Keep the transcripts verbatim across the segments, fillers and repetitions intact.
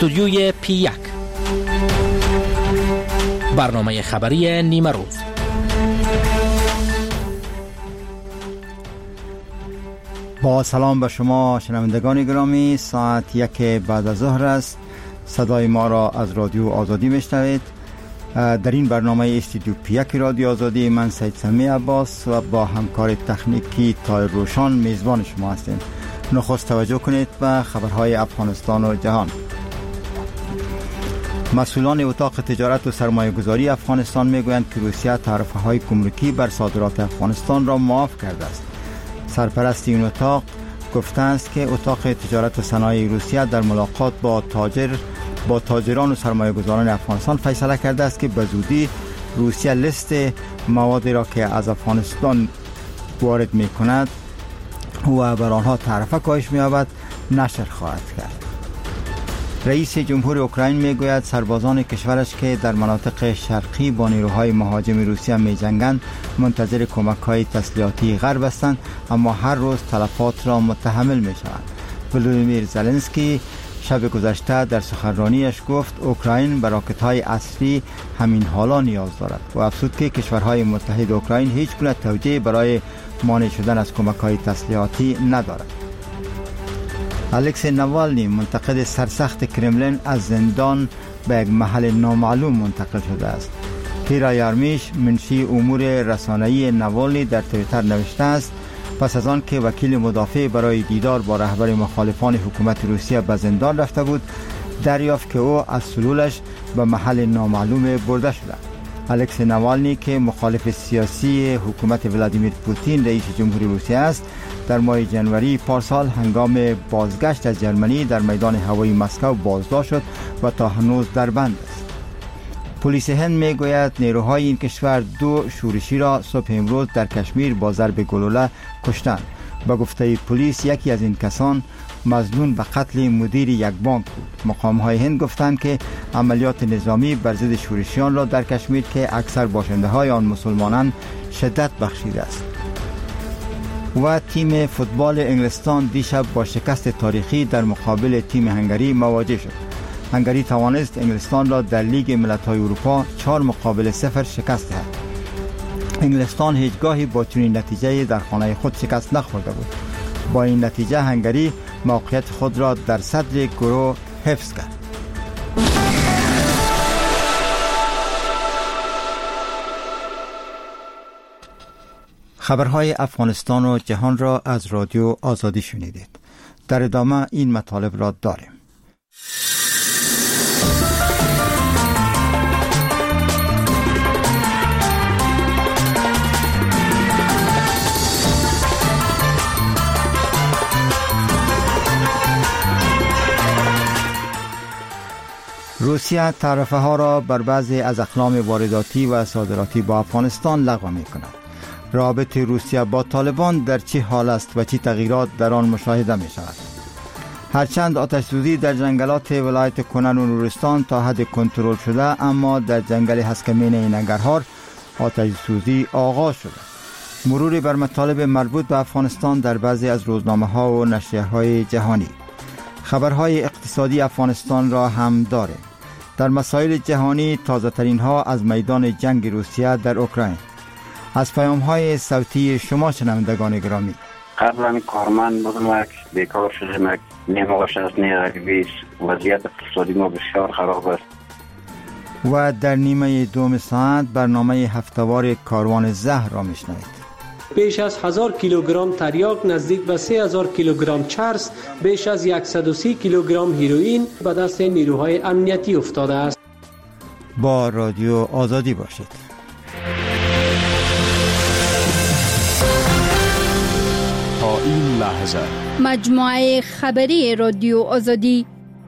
استودیوی پی یک، برنامه خبری نیمه روز. با سلام به شما شنوندگان گرامی، ساعت یک بعد از ظهر است. صدای ما را از رادیو آزادی میشنوید. در این برنامه استودیو پی یک رادیو آزادی من سید سمی عباس و با همکار تکنیکی تایر روشان میزبان شما هستیم. نخست توجه کنید به خبرهای افغانستان و جهان. مسئولان اتاق تجارت و سرمایه گذاری افغانستان میگویند که روسیه تعرفه های گمرکی بر صادرات افغانستان را معاف کرده است. سرپرست این اتاق گفته است که اتاق تجارت و صنایع روسیه در ملاقات با تاجر با تاجران و سرمایه گذاران افغانستان فیصله کرده است که به زودی روسیه لیست موادی را که از افغانستان وارد می کند و بر آنها تعرفه کاهش می یابد نشر خواهد کرد. رئیس جمهور اوکراین می گوید سربازان کشورش که در مناطق شرقی با نیروهای مهاجم روسیه می جنگند منتظر کمک های تسلیحاتی غرب هستند، اما هر روز تلفات را متحمل می شوند. ولودیمیر زلنسکی شب گذشته در سخنرانیش گفت اوکراین به راکت های اصلی همین حالا نیاز دارد و افزود که کشورهای متحد اوکراین هیچ گونه توجیه برای مانع شدن از کمک های تسلیحاتی ندارد. الکسی نوالنی منتقد سرسخت کرملین از زندان به یک محل نامعلوم منتقل شده است. کیرا یارمیش منشی امور رسانه‌ای نوالنی در توییتر نوشته است پس از آن که وکیل مدافع برای دیدار با رهبر مخالفان حکومت روسیه به زندان رفته بود، دریافت که او از سلولش به محل نامعلوم برده شده. الکسی نوالنی که مخالف سیاسی حکومت ولادیمیر پوتین رئیس جمهوری روسیه است، در ماه جنوری پارسال هنگام بازگشت از جرمنی در میدان هوایی مسکو بازداشت شد و تا هنوز در بند است. پلیس هند میگوید نیروهای این کشور دو شورشی را صبح امروز در کشمیر با ضرب گلوله کشتند. به گفته پلیس یکی از این کسان مظنون به قتل مدیر یک بانک بود. مقام‌های هند گفتند که عملیات نظامی بر ضد شورشیان را در کشمیر که اکثر باشنده‌های آن مسلمانان شدت بخشیده است. و تیم فوتبال انگلستان دیشب با شکست تاریخی در مقابل تیم هنگری مواجه شد. هنگری توانست انگلستان را در لیگ ملت‌های اروپا چهار مقابل صفر شکست دهد. انگلستان هیچگاهی با چنین نتیجه‌ای در خانه خود شکست نخورده بود. با این نتیجه هنگری موقعیت خود را در صدر گروه حفظ کرد. خبرهای افغانستان و جهان را از رادیو آزادی شنیدید. در ادامه این مطالب را داریم. روسیه تعرفه ها را بر بعضی از اقلام وارداتی و صادراتی با افغانستان لغو می کند. رابطه روسیه با طالبان در چه حال است و چه تغییرات در آن مشاهده می شود؟ هرچند آتش سوزی در جنگلات ولایت کنن و نورستان تا حد کنترل شده، اما در جنگل هسکمین ننگرهار آتش سوزی آغاز شده. مرور بر مطالب مربوط به افغانستان در بعضی از روزنامه ها و نشریه های جهانی. خبرهای اقتصادی افغانستان را هم داریم. در مسائل جهانی تازه ترین ها از میدان جنگ روسیه در اوکراین. از پیام های صوتی شما شنوندگان گرامی. قبلا کارمند بودم، بیکار شدم، نیمه‌اش از نیرویش، وضعیت اقتصادی ما بسیار خراب است. و در نیمه دوم ساعت برنامه هفته‌وار کاروان زهر را میشنوید. بیش از هزار کیلوگرم تریاک، نزدیک به سه هزار کیلوگرم چرس، بیش از صد و سی کیلوگرم هیروئین به دست نیروهای امنیتی افتاده است. با رادیو آزادی باشید. تا این لحظه مجموعه خبری رادیو آزادی.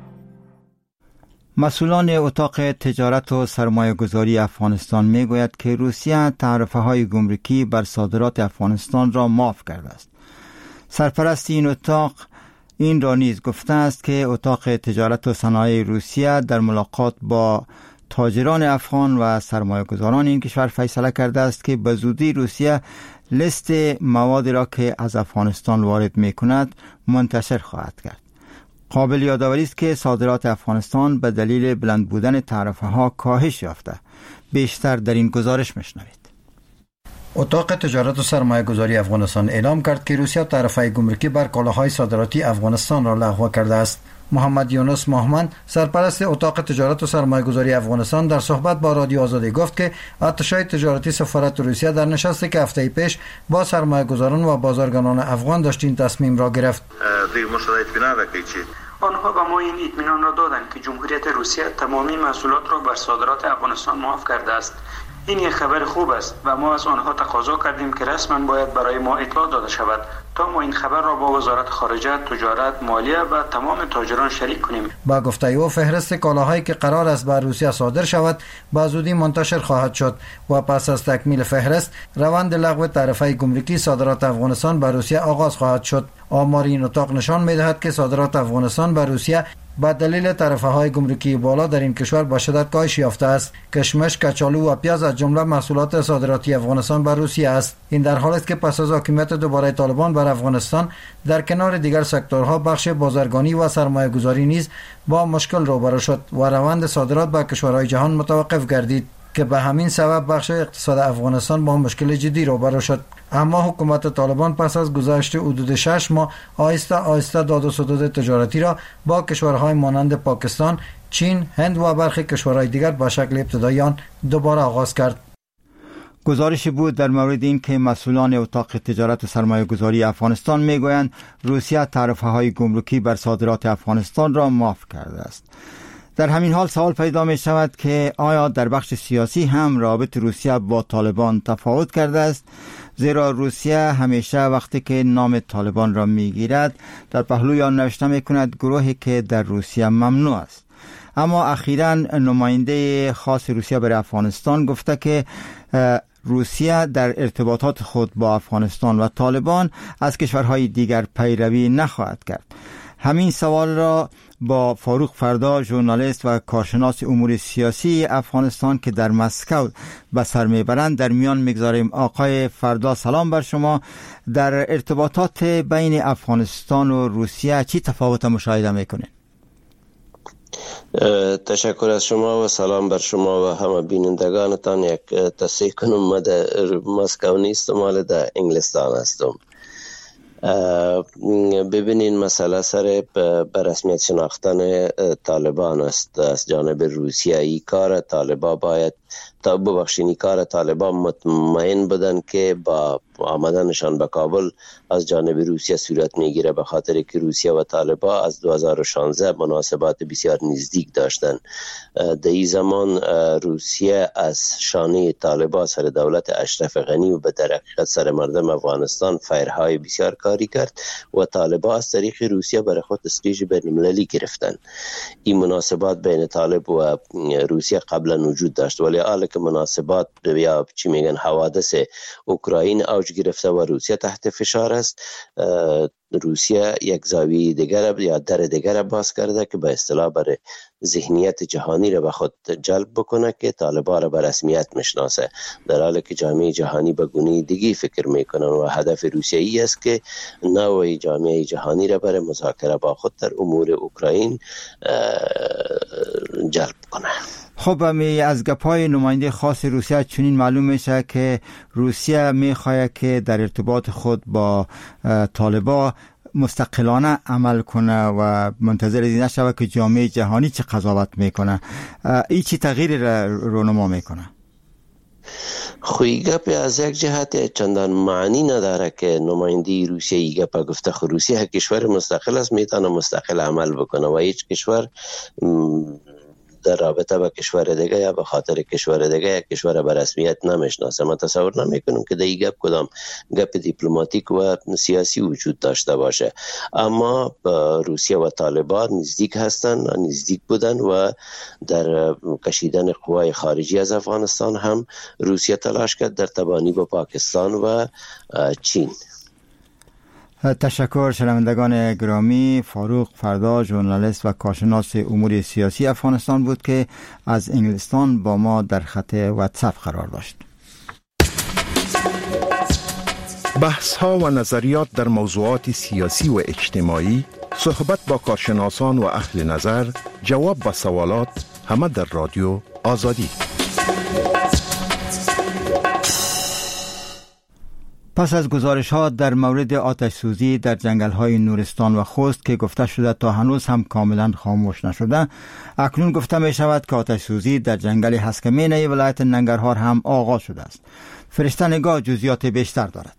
مسئولان اتاق تجارت و سرمایه گذاری افغانستان می گوید که روسیه تعرفه های گمرکی بر صادرات افغانستان را معاف کرده است. سرپرست این اتاق این را نیز گفته است که اتاق تجارت و صنایع روسیه در ملاقات با تاجران افغان و سرمایه گذاران این کشور فیصله کرده است که به زودی روسیه لیست موادی را که از افغانستان وارد می کند منتشر خواهد کرد. قابل یادآوری است که صادرات افغانستان به دلیل بلند بودن تعرفه ها کاهش یافته. بیشتر در این گزارش میشنوید. اتاق تجارت و سرمایه گذاری افغانستان اعلام کرد که روسیه تعرفه گمرکی بر کالاهای صادراتی افغانستان را لغو کرده است. محمد یونس مهمند، سرپرست اتاق تجارت و سرمایه گذاری افغانستان، در صحبت با رادیو آزادی گفت که اتشای تجارتی سفارت روسیه در نشستی که هفته پیش با سرمایه گذاران و بازرگانان افغان داشت این تصمیم را گرفت. آنها به ما این اطمینان را دادند که جمهوریت روسیه تمامی محصولات را بر صادرات افغانستان معاف کرده است. این یک خبر خوب است و ما از آنها تقاضا کردیم که رسما باید برای ما اطلاع داده شود تا ما این خبر را با وزارت خارجه، تجارت، مالیه و تمام تاجران شریک کنیم. با گفته او فهرست کالاهایی که قرار است بر روسیه صادر شود به زودی منتشر خواهد شد و پس از تکمیل فهرست روند لغو تعرفه گمرکی صادرات افغانستان به روسیه آغاز خواهد شد. آمار این اتاق نشان می‌دهد که صادرات افغانستان به روسیه با دلیل تعرفه های گمرکی بالا در این کشور با شدت کاهش یافته است. کشمش، کچالو و پیاز از جمله محصولات صادراتی افغانستان بر روسیه است. این در حالی است که پس از حاکمیت دوباره طالبان بر افغانستان در کنار دیگر سکتورها بخش بازرگانی و سرمایه گذاری نیز با مشکل روبرو شد و روند صادرات به کشورهای جهان متوقف گردید که به همین سبب بخش اقتصاد افغانستان با مشکل جدی روبرو شد. اما حکومت طالبان پس از گذشت حدود شش ماه آهسته آهسته داد و ستد تجارتی را با کشورهای مانند پاکستان، چین، هند و برخی کشورهای دیگر به شکل ابتدایی آن دوباره آغاز کرد. گزارشی بود در مورد این که مسئولان اتاق تجارت و سرمایه گذاری افغانستان میگویند روسیه تعرفه های گمرکی بر صادرات افغانستان را معاف کرده است. در همین حال سوال پیدا می شود که آیا در بخش سیاسی هم رابط روسیه با طالبان تفاوت کرده است؟ زیرا روسیه همیشه وقتی که نام طالبان را می گیرد در پهلوی آن نوشته می کند گروهی که در روسیه ممنوع است. اما اخیراً نماینده خاص روسیه برای افغانستان گفته که روسیه در ارتباطات خود با افغانستان و طالبان از کشورهای دیگر پیروی نخواهد کرد. همین سوال را با فاروق فردا، ژورنالیست و کارشناس امور سیاسی افغانستان که در مسکو به سر میبرند در میان میگذاریم. آقای فردا سلام بر شما. در ارتباطات بین افغانستان و روسیه چی تفاوت مشاهده میکنید؟ تشکر از شما و سلام بر شما و همه بینندگانتان. یک تصحیح کنم، ما در مسکو نیستم، مال در انگلستان هستم. ببینین مسئله سر به رسمیت شناختن طالبان است از جانب روسیه. ای کار طالبان باید تا ببخشینی کار طالبان مطمئن بودن که با آمدنشان به کابل از جانب روسیه صورت میگیره، به خاطر که روسیه و طالبان از دو هزار و شانزده مناسبات بسیار نزدیک داشتن. در این زمان روسیه از شانه طالبان سر دولت اشرف غنی و به در حقیقت سر مردم افغانستان فیرهای بسیار کاری کرد و طالبان از طریق روسیه برای خود استیج بین‌المللی گرفتن. این مناسبات بین طالب و روسیه قبلا وجود داشت، ولی حالا که مناسبات یا چی میگن حوادث اوکراین اوج گرفته و روسیه تحت فشار است، روسیه یک زاویه دیگر یا در دیگر باز کرده که به اصطلاح برای ذهنیت جهانی را به خود جلب بکنه که طالبان را به رسمیت میشناسه، در حالی که جامعه جهانی به گونه دیگه فکر میکنن و هدف روسیه ای است که نوع جامعه جهانی را برای مذاکره با خود در امور اوکراین جلب کنه. خب از گپای نماینده خاص روسیه چنین معلوم میشه که روسیه میخواد که در ارتباط خود با طالبان مستقلانه عمل کنه و منتظر این نشوه که جامعه جهانی چه قضاوت میکنه. این چی تغییر رونما میکنه؟ خوی گپ از یک جهت چندان معنی نداره که نماینده روسیه ای گپ گفته. خو روسیه کشور مستقل است، میتونه مستقل عمل بکنه و هیچ کشور در رابطه با کشور دیگه یا به خاطر کشور دیگه یا کشور به رسمیت نمیشناسه. من تصور نمیکنم که در این گپ کدام گپ دیپلماتیک و سیاسی وجود داشته باشه. اما روسیه و طالبان نزدیک هستند، نزدیک بودن و در کشیدن قوای خارجی از افغانستان هم روسیه تلاش کرد در تبانی با پاکستان و چین. تشکر. شنوندگان گرامی، فاروق فردا، ژورنالیست و کارشناس امور سیاسی افغانستان بود که از انگلستان با ما در خط واتساپ قرار داشت. بحث ها و نظریات در موضوعات سیاسی و اجتماعی، صحبت با کارشناسان و اهل نظر، جواب به سوالات، همه در رادیو آزادی. پس از گزارش ها در مورد آتش سوزی در جنگل های نورستان و خوست که گفته شده تا هنوز هم کاملا خاموش نشده، اکنون گفته می شود که آتش سوزی در جنگل هسکمینه ولایت ننگرهار هم آغاز شده است. فرشته نگاه جزئیات بیشتر دارد.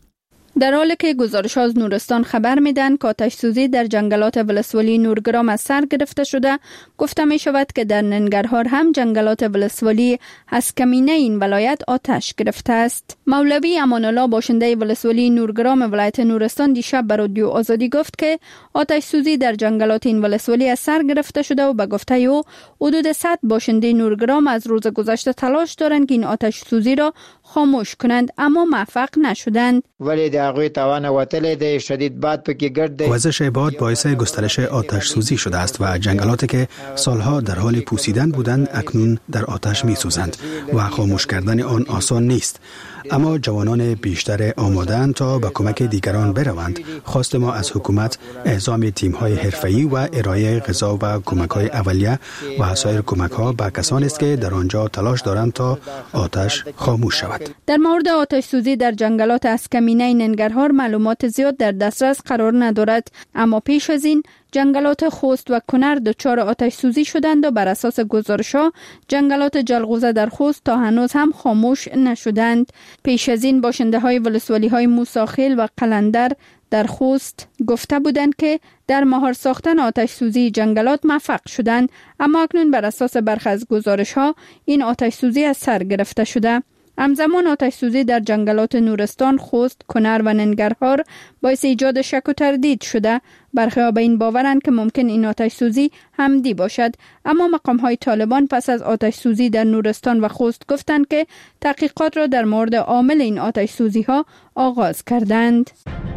در حالی که گزارش از نورستان خبر میدن که آتش سوزی در جنگلات ولسوالی نورگرام از سر گرفته شده، گفته می شود که در ننگرهار هم جنگلات ولسوالی هسکمینه این ولایت آتش گرفته است. مولوی امان الله باشنده ولسوالی نورگرام ولایت نورستان دیشب به رادیو آزادی گفت که آتش سوزی در جنگلات این ولسوالی از سر گرفته شده و به گفته او حدود صد باشنده نورگرام از روز گذشته تلاش دارند که این آتش سوزی را خاموش کنند، اما موفق نشدند. ولی در هغوی توان وتلی دی، شدید باد پکې ګرد دی. وزش باد باعث گسترش آتش سوزی شده است و جنگلاتی که سالها در حال پوسیدن بودند اکنون در آتش می سوزند و خاموش کردن آن آسان نیست. اما جوانان بیشتر آماده‌اند تا به کمک دیگران بروند. خواست ما از حکومت اعزام تیم‌های حرفه‌ای و ارائه غذا و کمک‌های اولیه و سایر کمک‌ها به کسانی است که در آنجا تلاش دارند تا آتش خاموش شود. در مورد آتش سوزی در جنگلات هسکمینه ننگرهار معلومات زیاد در دسترس قرار ندارد، اما پیش از این جنگلات خوست و کنر دچار آتش سوزی شدند و بر اساس گزارش‌ها جنگلات جلغوزه در خوست تا هنوز هم خاموش نشدند. پیش از این باشنده های ولسوالی های موساخیل و قلندر در خوست گفته بودند که در مهار ساختن آتش سوزی جنگلات موفق شدند، اما اکنون بر اساس برخی از گزارش‌ها این آتش سوزی از سر گرفته شده. همزمان آتش سوزی در جنگلات نورستان، خوست، کنر و ننگرهار باعث ایجاد شک و تردید شده. برخی به این باورند که ممکن این آتش سوزی حمدی باشد، اما مقام های طالبان پس از آتش سوزی در نورستان و خوست گفتند که تحقیقات را در مورد عامل این آتش سوزی ها آغاز کردند.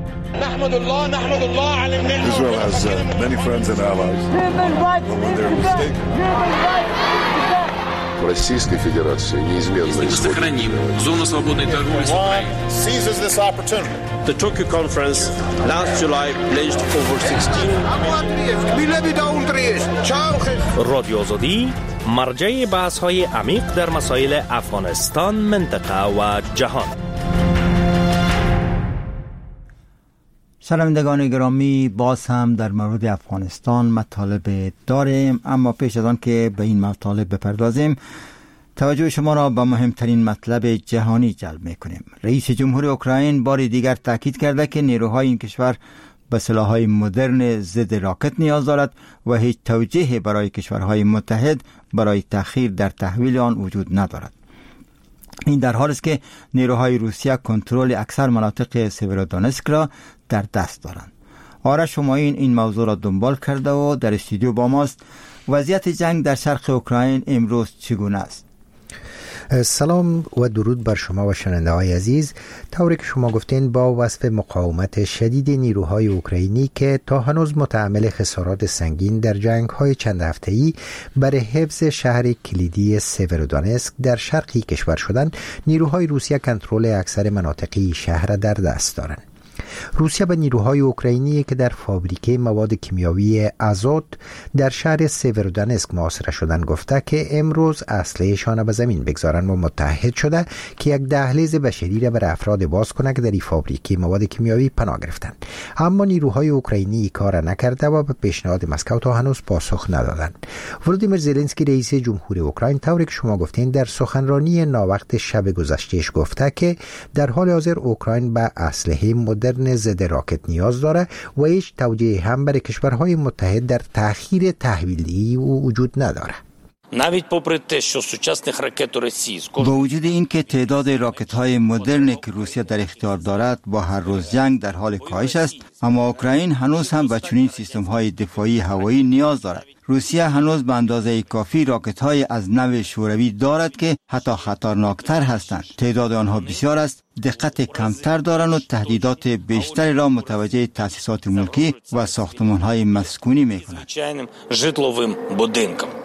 نحمد الله نحمد الله على النعمة. Israel has uh, many friends and allies. When they're mistaken. Российской Федерации неизменно сохраним зону свободной торговли с Украиной. Seizes this opportunity. The Tokyo conference last July pledged over sixteen. رادیو آزادی مرجع بحث‌های عمیق در مسائل افغانستان، منطقه و جهان. شنوندگان گرامی، باز هم در مورد افغانستان مطالب داریم، اما پیش از آن که به این مطالب بپردازیم توجه شما را به مهمترین مطلب جهانی جلب می‌کنیم. رئیس جمهور اوکراین بار دیگر تاکید کرده که نیروهای این کشور به سلاح‌های مدرن ضد راکت نیاز دارد و هیچ توجیهی برای کشورهای متحد برای تأخیر در تحویل آن وجود ندارد. این در حالی است که نیروهای روسیه کنترل اکثر مناطق سیورودونسک را در دست دارند. آرش همایون این موضوع را دنبال کرده و در استودیو با ماست. وضعیت جنگ در شرق اوکراین امروز چگونه است؟ سلام و درود بر شما و شنونده های عزیز. طوری که شما گفتین، با وصف مقاومت شدید نیروهای اوکراینی که تا هنوز متحمل خسارات سنگین در جنگ های چند هفته‌ای برای حفظ شهر کلیدی سیورودونسک در شرقی کشور شدند، نیروهای روسیه کنترل اکثر مناطقی شهر در دست دارند. روسیه به نیروهای اوکراینی که در فابریکه مواد کیمیاوی آزوت در شهر سیورودونسک محاصره شدند گفته که امروز اسلحه‌شان به زمین بگذارند و متحد شده که یک دهلیز بشری را برای افراد باز کنند که در این فابریکه مواد کیمیاوی پناه گرفتند. اما نیروهای اوکراینی کار نکرده و به پیشنهاد مسکو تا هنوز پاسخ ندادند. ولودیمیر زلنسکی رئیس جمهور اوکراین طوری که شما گفتین در سخنرانی ناوقت شب گذشتهش گفته که در حال حاضر اوکراین به اسلحه مدرن ضد راکت نیاز داره و هیچ توجیه هم برای کشورهای متحد در تأخیر تحویلی وجود نداره. با وجود اینکه تعداد راکت‌های مدرن که روسیه در اختیار دارد با هر روز جنگ در حال کاهش است، اما اوکراین هنوز هم به چنین سیستم‌های دفاعی هوایی نیاز دارد. روسیه هنوز به اندازه کافی راکت‌های از نوع شوروی دارد که حتی خطرناکتر هستند. تعداد آنها بسیار است، دقت کمتر دارند و تهدیدات بیشتری را متوجه تأسیسات ملکی و ساختمان‌های مسکونی می‌کنند.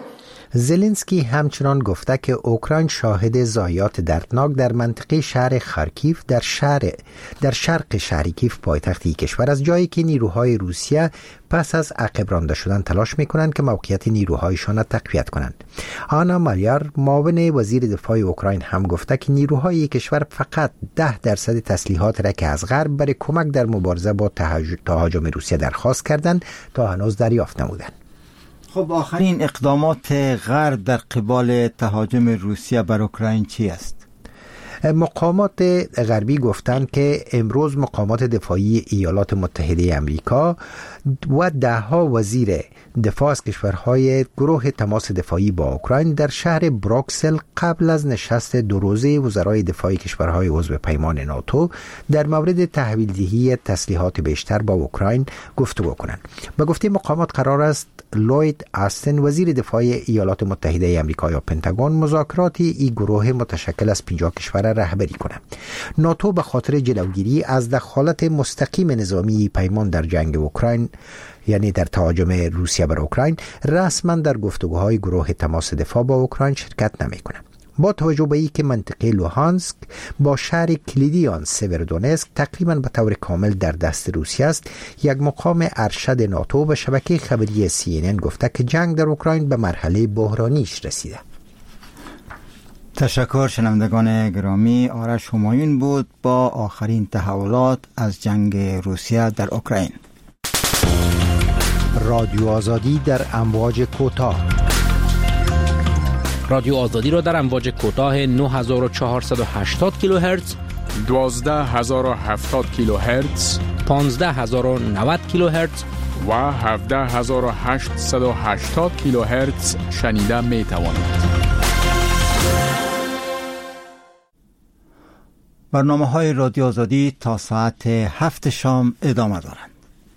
زلنسکی همچنان گفته که اوکراین شاهد ضایعات دردناک در منطقه شهر خارکیف در شهر در شرق شهر کیف پایتخت کشور از جایی که نیروهای روسیه پس از عقب رانده شدن تلاش میکنند که موقعیت نیروهایشان را تقویت کنند. آنا مالیار معاون وزیر دفاع اوکراین هم گفته که نیروهای کشور فقط ده درصد تسلیحات را که از غرب برای کمک در مبارزه با تهاجم روسیه درخواست کردند تا هنوز دریافت نمودند. خب آخرین اقدامات غرب در قبال تهاجم روسیه بر اوکراین چی است؟ مقامات غربی گفتند که امروز مقامات دفاعی ایالات متحده آمریکا و ده ها وزیر دفاع از کشورهای گروه تماس دفاعی با اوکراین در شهر بروکسل قبل از نشست دو روزه وزرای دفاع کشورهای عضو پیمان ناتو در مورد تحویل دهی تسلیحات بیشتر با اوکراین گفتگو کنند. به گفته مقامات قرار است لوید آستن وزیر دفاع ایالات متحده آمریکا یا پنتاگون مذاکرات این گروه متشکل از پنجاه کشور رهبری کند. ناتو به خاطر جلوگیری از دخالت مستقیم نظامی پیمان در جنگ اوکراین یعنی در تهاجم روسیه بر اوکراین رسما در گفتگوهای گروه تماس دفاع با اوکراین شرکت نمی‌کند. با توجه به اینکه منطقه لوهانسک با شهر کلیدی آن سیورودونسک تقریبا به طور کامل در دست روسیه است، یک مقام ارشد ناتو به شبکه خبری سی ان ان گفته که جنگ در اوکراین به مرحله بحرانیش رسیده. تشکر شنوندگان گرامی. آرش همایون بود با آخرین تحولات از جنگ روسیه در اوکراین. رادیو آزادی در امواج کوتاه. رادیو آزادی را در امواج کوتاه نه هزار و چهارصد و هشتاد کیلوهرتز، دوازده هزار و هفتاد کیلوهرتز، پانزده هزار و نود کیلوهرتز و هفده هزار و هشتصد و هشتاد کیلوهرتز شنیده می توانید. برنامه های رادیو آزادی تا ساعت هفت شام ادامه دارند.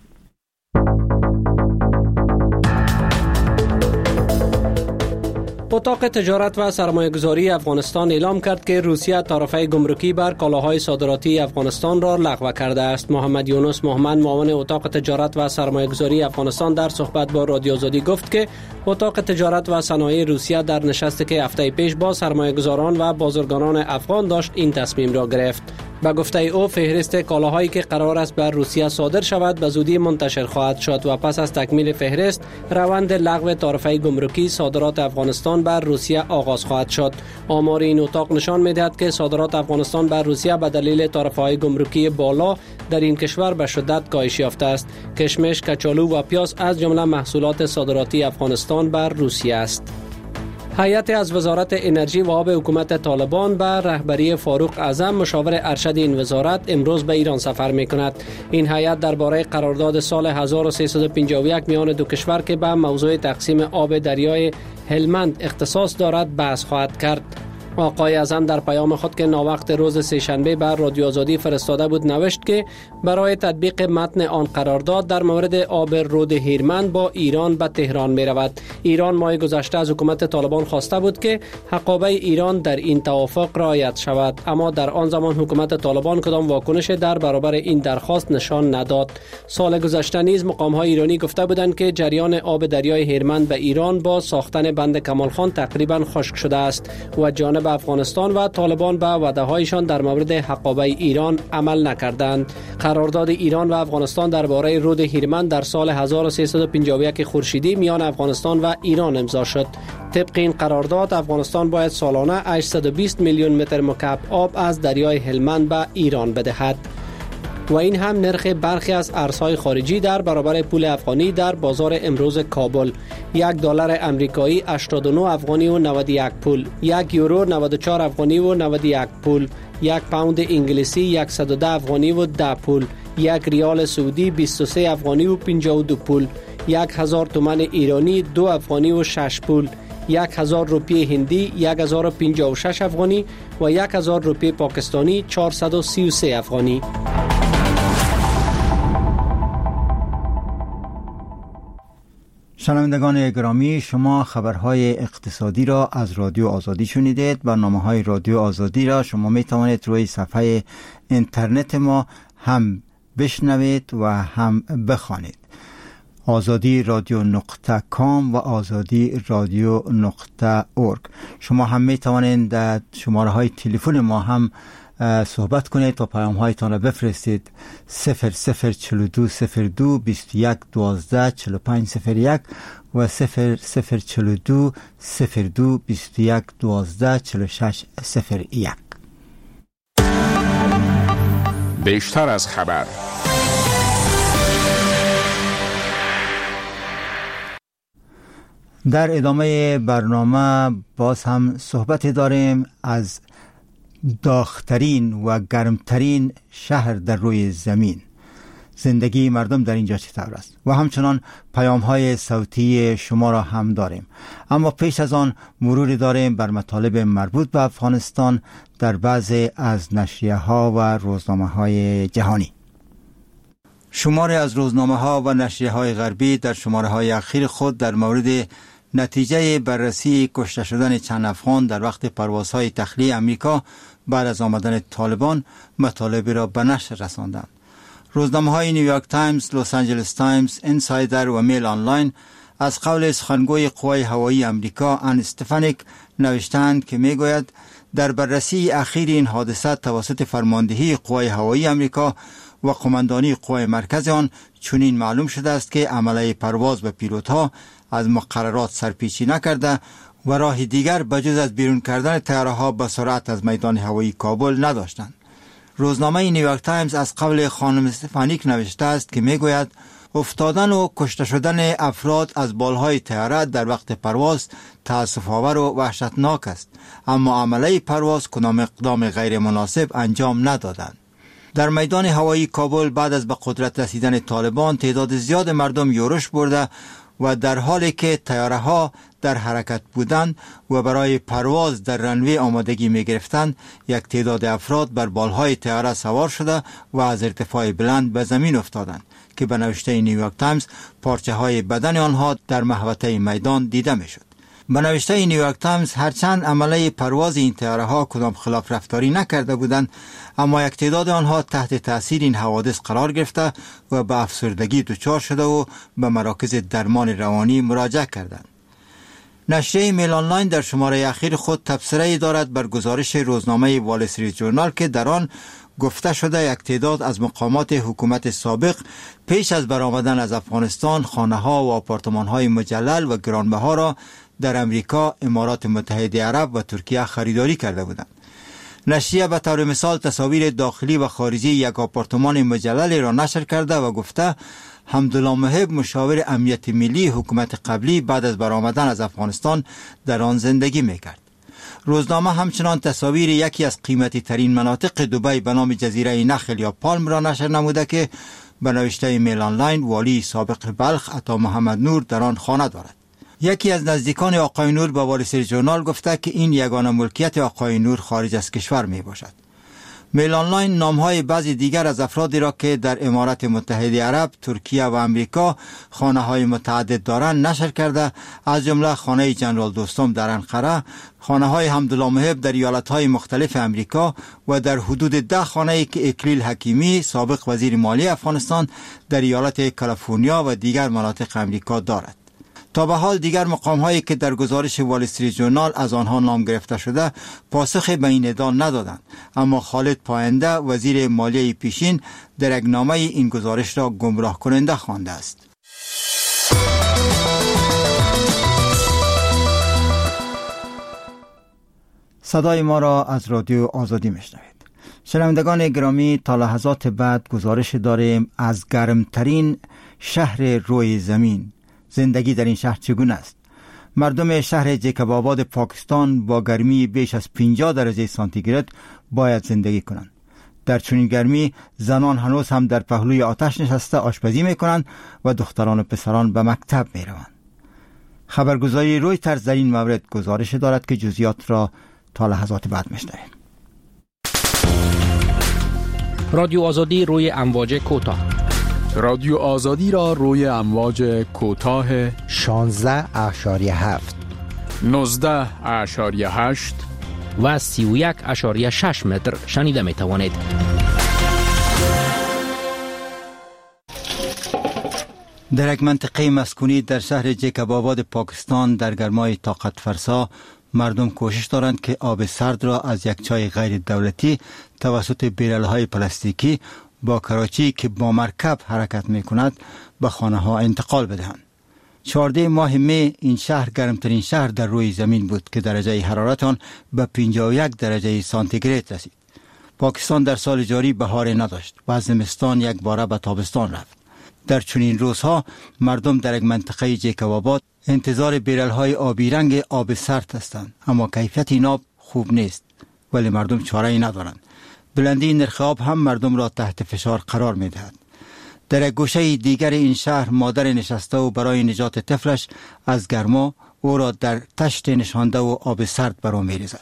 اتاق تجارت و سرمایه‌گذاری افغانستان اعلام کرد که روسیه تعرفه گمرکی بر کالاهای صادراتی افغانستان را لغو کرده است. محمد یونس محمد معاون اتاق تجارت و سرمایه‌گذاری افغانستان در صحبت با رادیو آزادی گفت که اتاق تجارت و صنایع روسیه در نشستی که هفته پیش با سرمایه‌گذاران و بازرگانان افغان داشت این تصمیم را گرفت. با گفته او فهرست کالاهایی که قرار است بر روسیه صادر شود به زودی منتشر خواهد شد و پس از تکمیل فهرست روند لغو تعرفه گمرکی صادرات افغانستان بر روسیه آغاز خواهد شد. آمار این اتاق نشان می‌دهد که صادرات افغانستان بر روسیه به دلیل تعرفه‌های گمرکی بالا در این کشور به شدت کاهش یافته است. کشمش، کچالو و پیاز از جمله محصولات صادراتی افغانستان بر روسیه است. هیئت از وزارت انرژی و آب حکومت طالبان به رهبری فاروق اعظم مشاور ارشد این وزارت امروز به ایران سفر می‌کند. این هیئت درباره قرارداد سال هزار و سیصد و پنجاه و یک میان دو کشور که به موضوع تقسیم آب دریای هلمند اختصاص دارد بحث خواهد کرد. آقای اعظم در پیام خود که ناوقت روز سه‌شنبه بر رادیو آزادی فرستاده بود نوشت که برای تطبیق متن آن قرارداد در مورد آب رود هیرمند با ایران به تهران می رود. ایران ماه گذشته از حکومت طالبان خواسته بود که حقابه ایران در این توافق رعایت شود، اما در آن زمان حکومت طالبان کدام واکنش در برابر این درخواست نشان نداد. سال گذشته نیز مقام‌های ایرانی گفته بودند که جریان آب دریای هیرمند به ایران با ساختن بند کمال خان تقریبا خشک شده است و جانب افغانستان و طالبان به وعده‌هایشان در مورد حقابه ایران عمل نکردند. قرارداد ایران و افغانستان درباره رود هیرمند در سال هزار و سیصد و پنجاه و یک خورشیدی میان افغانستان و ایران امضا شد. طبق این قرارداد افغانستان باید سالانه هشتصد و بیست میلیون متر مکعب آب از دریای هلمند به ایران بدهد و این هم نرخ برخی از ارزهای خارجی در برابر پول افغانی در بازار امروز کابل. یک دلار امریکایی هشتاد و نه افغانی و نود و یک پول، یک یورو نود و چهار افغانی و نود و یک پول، یک پوند انگلیسی صد و ده افغانی و ده پول، یک ریال سعودی بیست و سه افغانی و پنجاه و دو پول، یک هزار تومان ایرانی دو افغانی و شش پول، یک هزار روپیه هندی یک هزار و پنجاه و شش افغانی و یک هزار روپیه پاکستانی چهارصد و سی و سه افغانی. شنوندگان گرامی، شما خبرهای اقتصادی را از رادیو آزادی شنیدید. برنامه‌های رادیو آزادی را شما می توانید روی صفحه اینترنت ما هم بشنوید و هم بخوانید. آزادی رادیو نقطه کام و آزادی رادیو نقطه اورگ. شما هم می توانید در شماره های تلفن ما هم صحبت کنید و پیام هایتان را بفرستید. صفر صفر چلو دو صفر دو بیست و یک دوازده چلو پنج صفر یک و صفر صفر چلو دو صفر دو بیست و یک دوازده چلو شش صفر یک. بیشتر از خبر. در ادامه برنامه باز هم صحبت داریم از داغ‌ترین و گرمترین شهر در روی زمین. زندگی مردم در اینجا چطور است؟ و همچنان پیام های صوتی شما را هم داریم. اما پیش از آن مروری داریم بر مطالب مربوط به افغانستان در بعضی از نشریه ها و روزنامه های جهانی. شماری از روزنامه ها و نشریه های غربی در شماره های اخیر خود در مورد نتیجه بررسی کشته شدن چند افغان در وقت پروازهای تخلیه امریکا بعد از آمدن طالبان مطالبی را به نشر رساندند. روزنامه های نیویورک تایمز، لس آنجلس تایمز، اینسایدر و میل آنلاین از قول سخنگوی قوای هوایی امریکا ان استفانیک نوشتند که میگوید در بررسی اخیر این حادثه توسط فرماندهی قوای هوایی امریکا و قماندانی قوای مرکز آن چنین معلوم شده است که عمله پرواز به پیلوت‌ها از مقررات سرپیچی نکرده و راه دیگر بجز از بیرون کردن طیاره‌ها با سرعت از میدان هوایی کابل نداشتند. روزنامه نیویورک تایمز از قول خانم استفانیک نوشته است که میگوید افتادن و کشته شدن افراد از بالهای طیاره در وقت پرواز تأسف‌آور و وحشتناک است، اما عمله پرواز کدام اقدام غیر مناسب انجام ندادند. در میدان هوایی کابل بعد از به قدرت رسیدن طالبان تعداد زیاد مردم یورش برده و در حالی که طیاره‌ها در حرکت بودند و برای پرواز در رنوی آمادگی می گرفتند، یک تعداد افراد بر بالهای طیاره سوار شده و از ارتفاع بلند به زمین افتادند که به نوشته نیویورک تایمز پارچه های بدن آنها در محوطه میدان دیده می شد. به نوشته نیویورک تایمز هرچند عمله پرواز این طیاره ها کدام خلاف رفتاری نکرده بودند، اما یک تعداد آنها تحت تاثیر این حوادث قرار گرفته و به افسردگی دچار شده و به مراکز درمان روانی مراجعه کردند. نشریه میل آنلاین در شماره اخیر خود تبصره‌ای دارد بر گزارش روزنامه وال استریت ژورنال که در آن گفته شده یک تعداد از مقامات حکومت سابق پیش از برآمدن از افغانستان خانه‌ها و آپارتمان‌های مجلل و گرانبها را در امریکا، امارات متحده عرب و ترکیه خریداری کرده بودند. نشریه به طور مثال تصاویر داخلی و خارجی یک آپارتمان مجلل را نشر کرده و گفته حمدالله محب مشاور امنیت ملی حکومت قبلی بعد از برآمدن از افغانستان در آن زندگی میکرد. روزنامه همچنان تصاویر یکی از قیمتی ترین مناطق دبی به نام جزیره نخل یا پالم را نشر نموده که به نوشته میل آنلاین والی سابق بلخ عطا محمد نور در آن خانه دارد. یکی از نزدیکان آقای نور به وال استریت ژورنال گفته که این یگانه ملکیت آقای نور خارج از کشور می باشد. میل آنلاین نامهای بعضی دیگر از افرادی را که در امارات متحده عرب، ترکیه و امریکا خانه های متعدد دارند نشر کرده، از جمله خانه جنرال دوستم در انقره، خانه های حمدالله محب در ایالت های مختلف امریکا و در حدود ده خانه که اکلیل حکیمی سابق وزیر مالی افغانستان در ایالت کالیفرنیا و دیگر مناطق امریکا دارد. تا به حال دیگر مقام هایی که در گزارش وال استریت ژورنال از آنها نام گرفته شده پاسخ به این ادعا ندادند، اما خالد پاینده وزیر مالیه پیشین در یک نامه این گزارش را گمراه کننده خوانده است. صدای ما را از رادیو آزادی میشنوید. شنوندگان گرامی، تا لحظات بعد گزارش داریم از گرمترین شهر روی زمین. زندگی در این شهر چگونه است؟ مردم شهر جیکب آباد پاکستان با گرمی بیش از پنجاه درجه سانتیگراد باید زندگی کنند. در چنین گرمی زنان هنوز هم در پهلوی آتش نشسته آشپزی میکنند و دختران و پسران به مکتب میروند. خبرگزاری رویترز در این مورد گزارش دارد که جزئیات را تا لحظات بعد میشنویم. رادیو آزادی روی امواج کوتاه. رادیو آزادی را روی امواج کوتاه شانزده اشاریه هفت، نوزده اشاریه هشت و سی و یک اشاریه شش متر شنیده می توانید. در یک منطقه مسکونی در شهر جیکب آباد پاکستان در گرمای طاقت فرسا مردم کوشش دارند که آب سرد را از یک چای غیر دولتی توسط بیرل‌های پلاستیکی با کراچی که با مرکب حرکت می کند به خانه ها انتقال بدهند. چهارده ماه می این شهر گرمترین شهر در روی زمین بود که درجه حرارت آن به پنجاه و یک درجه سانتیگراد رسید. پاکستان در سال جاری بهار نداشت و زمستان یک باره به تابستان رفت. در چنین روزها مردم در یک منطقه جیکب آباد انتظار بیرل‌های آبی رنگ آب سرد هستند، اما کیفیت این آب خوب نیست ولی مردم چاره‌ای ندارند. بلندی نرخ آب هم مردم را تحت فشار قرار می دهد. در یک گوشه دیگر این شهر مادر نشسته و برای نجات طفلش از گرما او را در تشت نشانده و آب سرد برو می ریزد.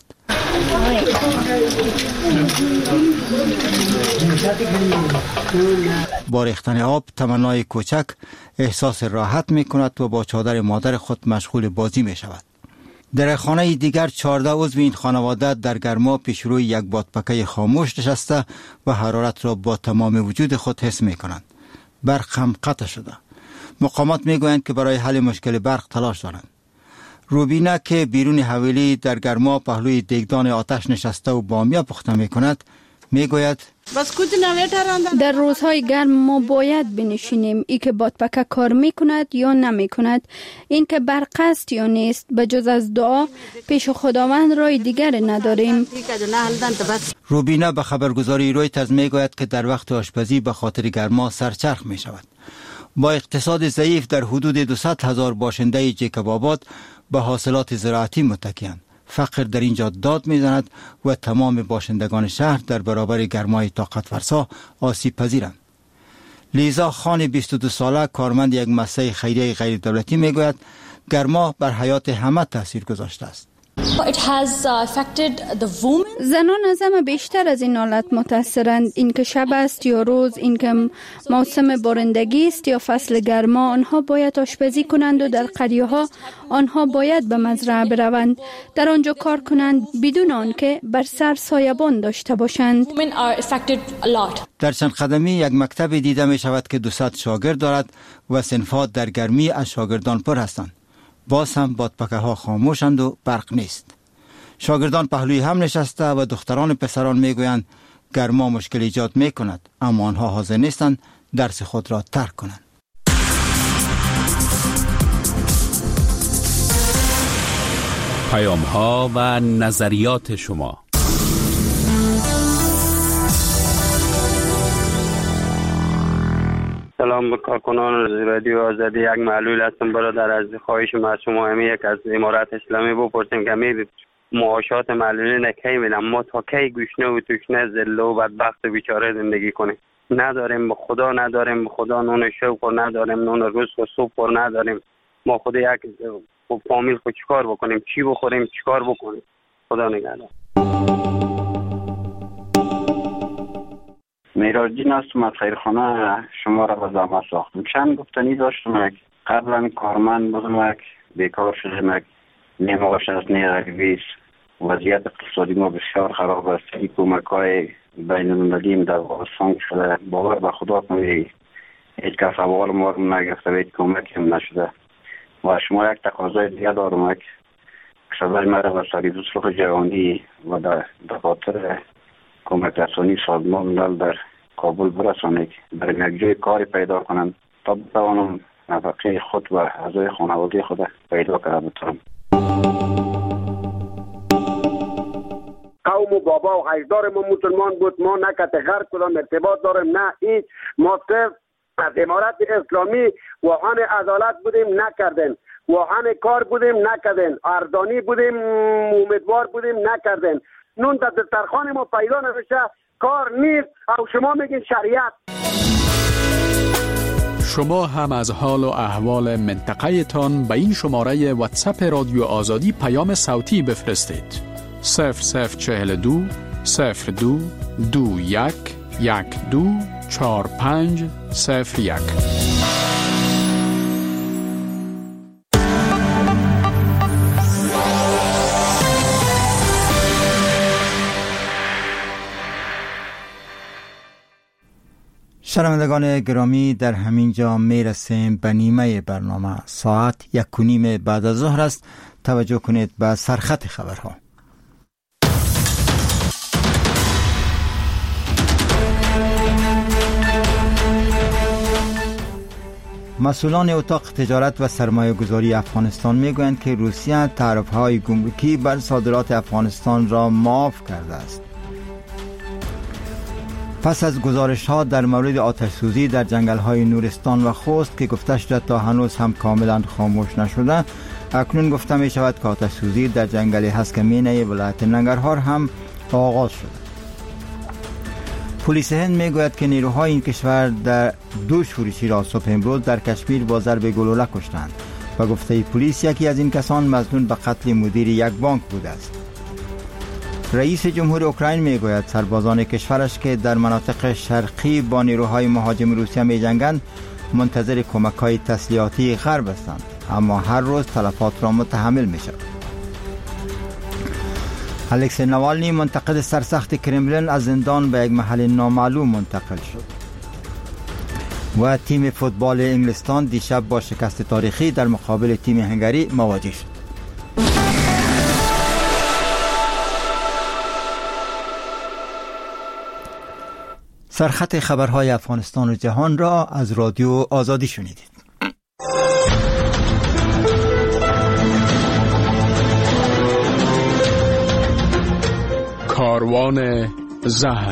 با ریختن آب تمنای کوچک احساس راحت می کند و با چادر مادر خود مشغول بازی می شود. در خانه دیگر چهارده عضو این خانواده در گرما پیش روی یک بادپکه خاموش نشسته و حرارت را با تمام وجود خود حس می کنند. برق هم قطع شده. مقامات می گویند که برای حل مشکل برق تلاش دارند. روبینا که بیرون حویلی در گرما پهلوی دیگدان آتش نشسته و بامیه پخته می کند می گوید در روزهای گرم ما باید بنشینیم ای که بادپکه کار می کند یا نمی کند، این که برق است یا نیست، به جز از دعا پیش خداوند رای دیگر نداریم. روبینا به خبرگزاری رویترز می گوید که در وقت آشپزی به خاطر گرما سرچرخ می شود. با اقتصاد ضعیف در حدود دویست هزار باشنده جیکب آباد به حاصلات زراعتی متکی‌اند. فقر در اینجا داد میزند و تمام باشندگان شهر در برابر گرمای طاقت فرسا آسیب پذیرند. لیزا خان بیست و دو ساله کارمند یک مؤسسه خیریه غیر دولتی میگوید گرما بر حیات همه تاثیر گذاشته است. زنان از همه بیشتر از این حالت متاثرند. این که شب است یا روز، این که موسم بارندگی است یا فصل گرما، آنها باید آشپزی کنند و در قریه ها آنها باید به مزرعه بروند، در آنجا کار کنند بدون آنکه بر سر سایبان داشته باشند. در چند قدمی یک مکتب دیده می شود که دویست شاگرد دارد و صنفات در گرمی از شاگردان پر هستند. باز هم بادپکه ها خاموشند و برق نیست. شاگردان پهلوی هم نشسته و دختران پسران میگویند گرما مشکل ایجاد می کند، اما آنها حاضر نیستند درس خود را ترک کنند. پیام ها و نظریات شما. سلام به کارکنان رادیو آزادی. یک معلول هستم برادر، از خواهش ما از شما همی یک از امارات اسلامی بپرسیم که می معاشات معلولین کی میدن؟ ما تا کی گوشنه و توشنه ذله و بدبخت و بیچاره زندگی کنیم؟ نداریم، به خدا نداریم، به خدا نون شب پر نداریم، نون روز و صبح پر نداریم. ما خود یک فامیل خود چیکار بکنیم؟ چی بخوریم؟ چیکار بکنیم؟ خدا نگهدار. میراج جین هستم از خیرخانه شما را به زحمت ساختم. چند گفتنی داشتم. قبلا کارمند بودم، بیکار شدم، نمی‌باشد از نیرویس. وضعیت اقتصادی ما بسیار خراب است. این کمک‌های بین‌المللی در افغانستان شده. باور به خدا کنید هیچ کس اول ما رو نگرفته و هیچ کمکی هم نشده. و شما یک تقاضای دیگه دارم که صدای مرا به سریع صلح جهانی و در دفاتر کمک رسانی سازمان ملل در کابل برسانید، برای یک جای کاری پیدا کنند تا بتوانم نفقه خود و اعضای خانواده خود پیدا کرده بتونم. قوم و بابا و اجدار ما مسلمان بود، ما نه که هر کدام ارتباط داریم نه هیچ. ما صرف از امارت اسلامی واهن عدالت بودیم نکردن، واهن کار بودیم نکردن، اردانی بودیم امیدوار بودیم نکردن. نون در دسترخوان ما پیدا نمیشه، کار نیست او شما میگین شریعت. شما هم از حال و احوال منطقه تان به این شماره واتساپ رادیو آزادی پیام صوتی بفرستید. صفر صفر چهل دو صفر دو دو یک یک دو چهار پنج صفر یک. شنوندگان گرامی، در همین جا می رسیم به نیمه برنامه. ساعت یک و نیم بعد از ظهر است. توجه کنید به سرخط خبرها. مسئولان اتاق تجارت و سرمایه گذاری افغانستان می گویند که روسیه تعرفه‌های گمرکی بر صادرات افغانستان را معاف کرده است. پس از گزارش ها در مورد آتش سوزی در جنگل های نورستان و خوست که گفته شده تا هنوز هم کاملا خاموش نشده، اکنون گفته می شود که آتش سوزی در جنگل هسکمینه ولایت ننگرهار هم آغاز شده. پلیس هند می گوید که نیروهای این کشور در دو شورشی را صبح امروز در کشمیر با ضرب گلوله کشتند و گفته پلیس یکی از این کسان مظنون به قتل مدیر یک بانک بوده است. رئیس جمهور اوکراین می گوید سربازان کشورش که در مناطق شرقی با نیروهای مهاجم روسیه می جنگند منتظر کمک‌های تسلیحاتی غرب هستند، اما هر روز تلفات را متحمل می شود. الکسی نوالنی منتقد سرسخت کرملین از زندان به یک محل نامعلوم منتقل شد. و تیم فوتبال انگلستان دیشب با شکست تاریخی در مقابل تیم هنگری مواجه شد. سرخط خبرهای افغانستان و جهان را از رادیو آزادی شنیدید. کاروان زهر.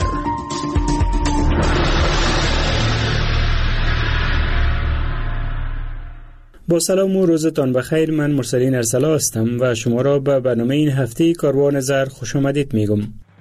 با سلام و روزتان بخیر. من مرسلین ارسلا هستم و شما را به برنامه این هفته کاروان زهر خوش آمدید میگم.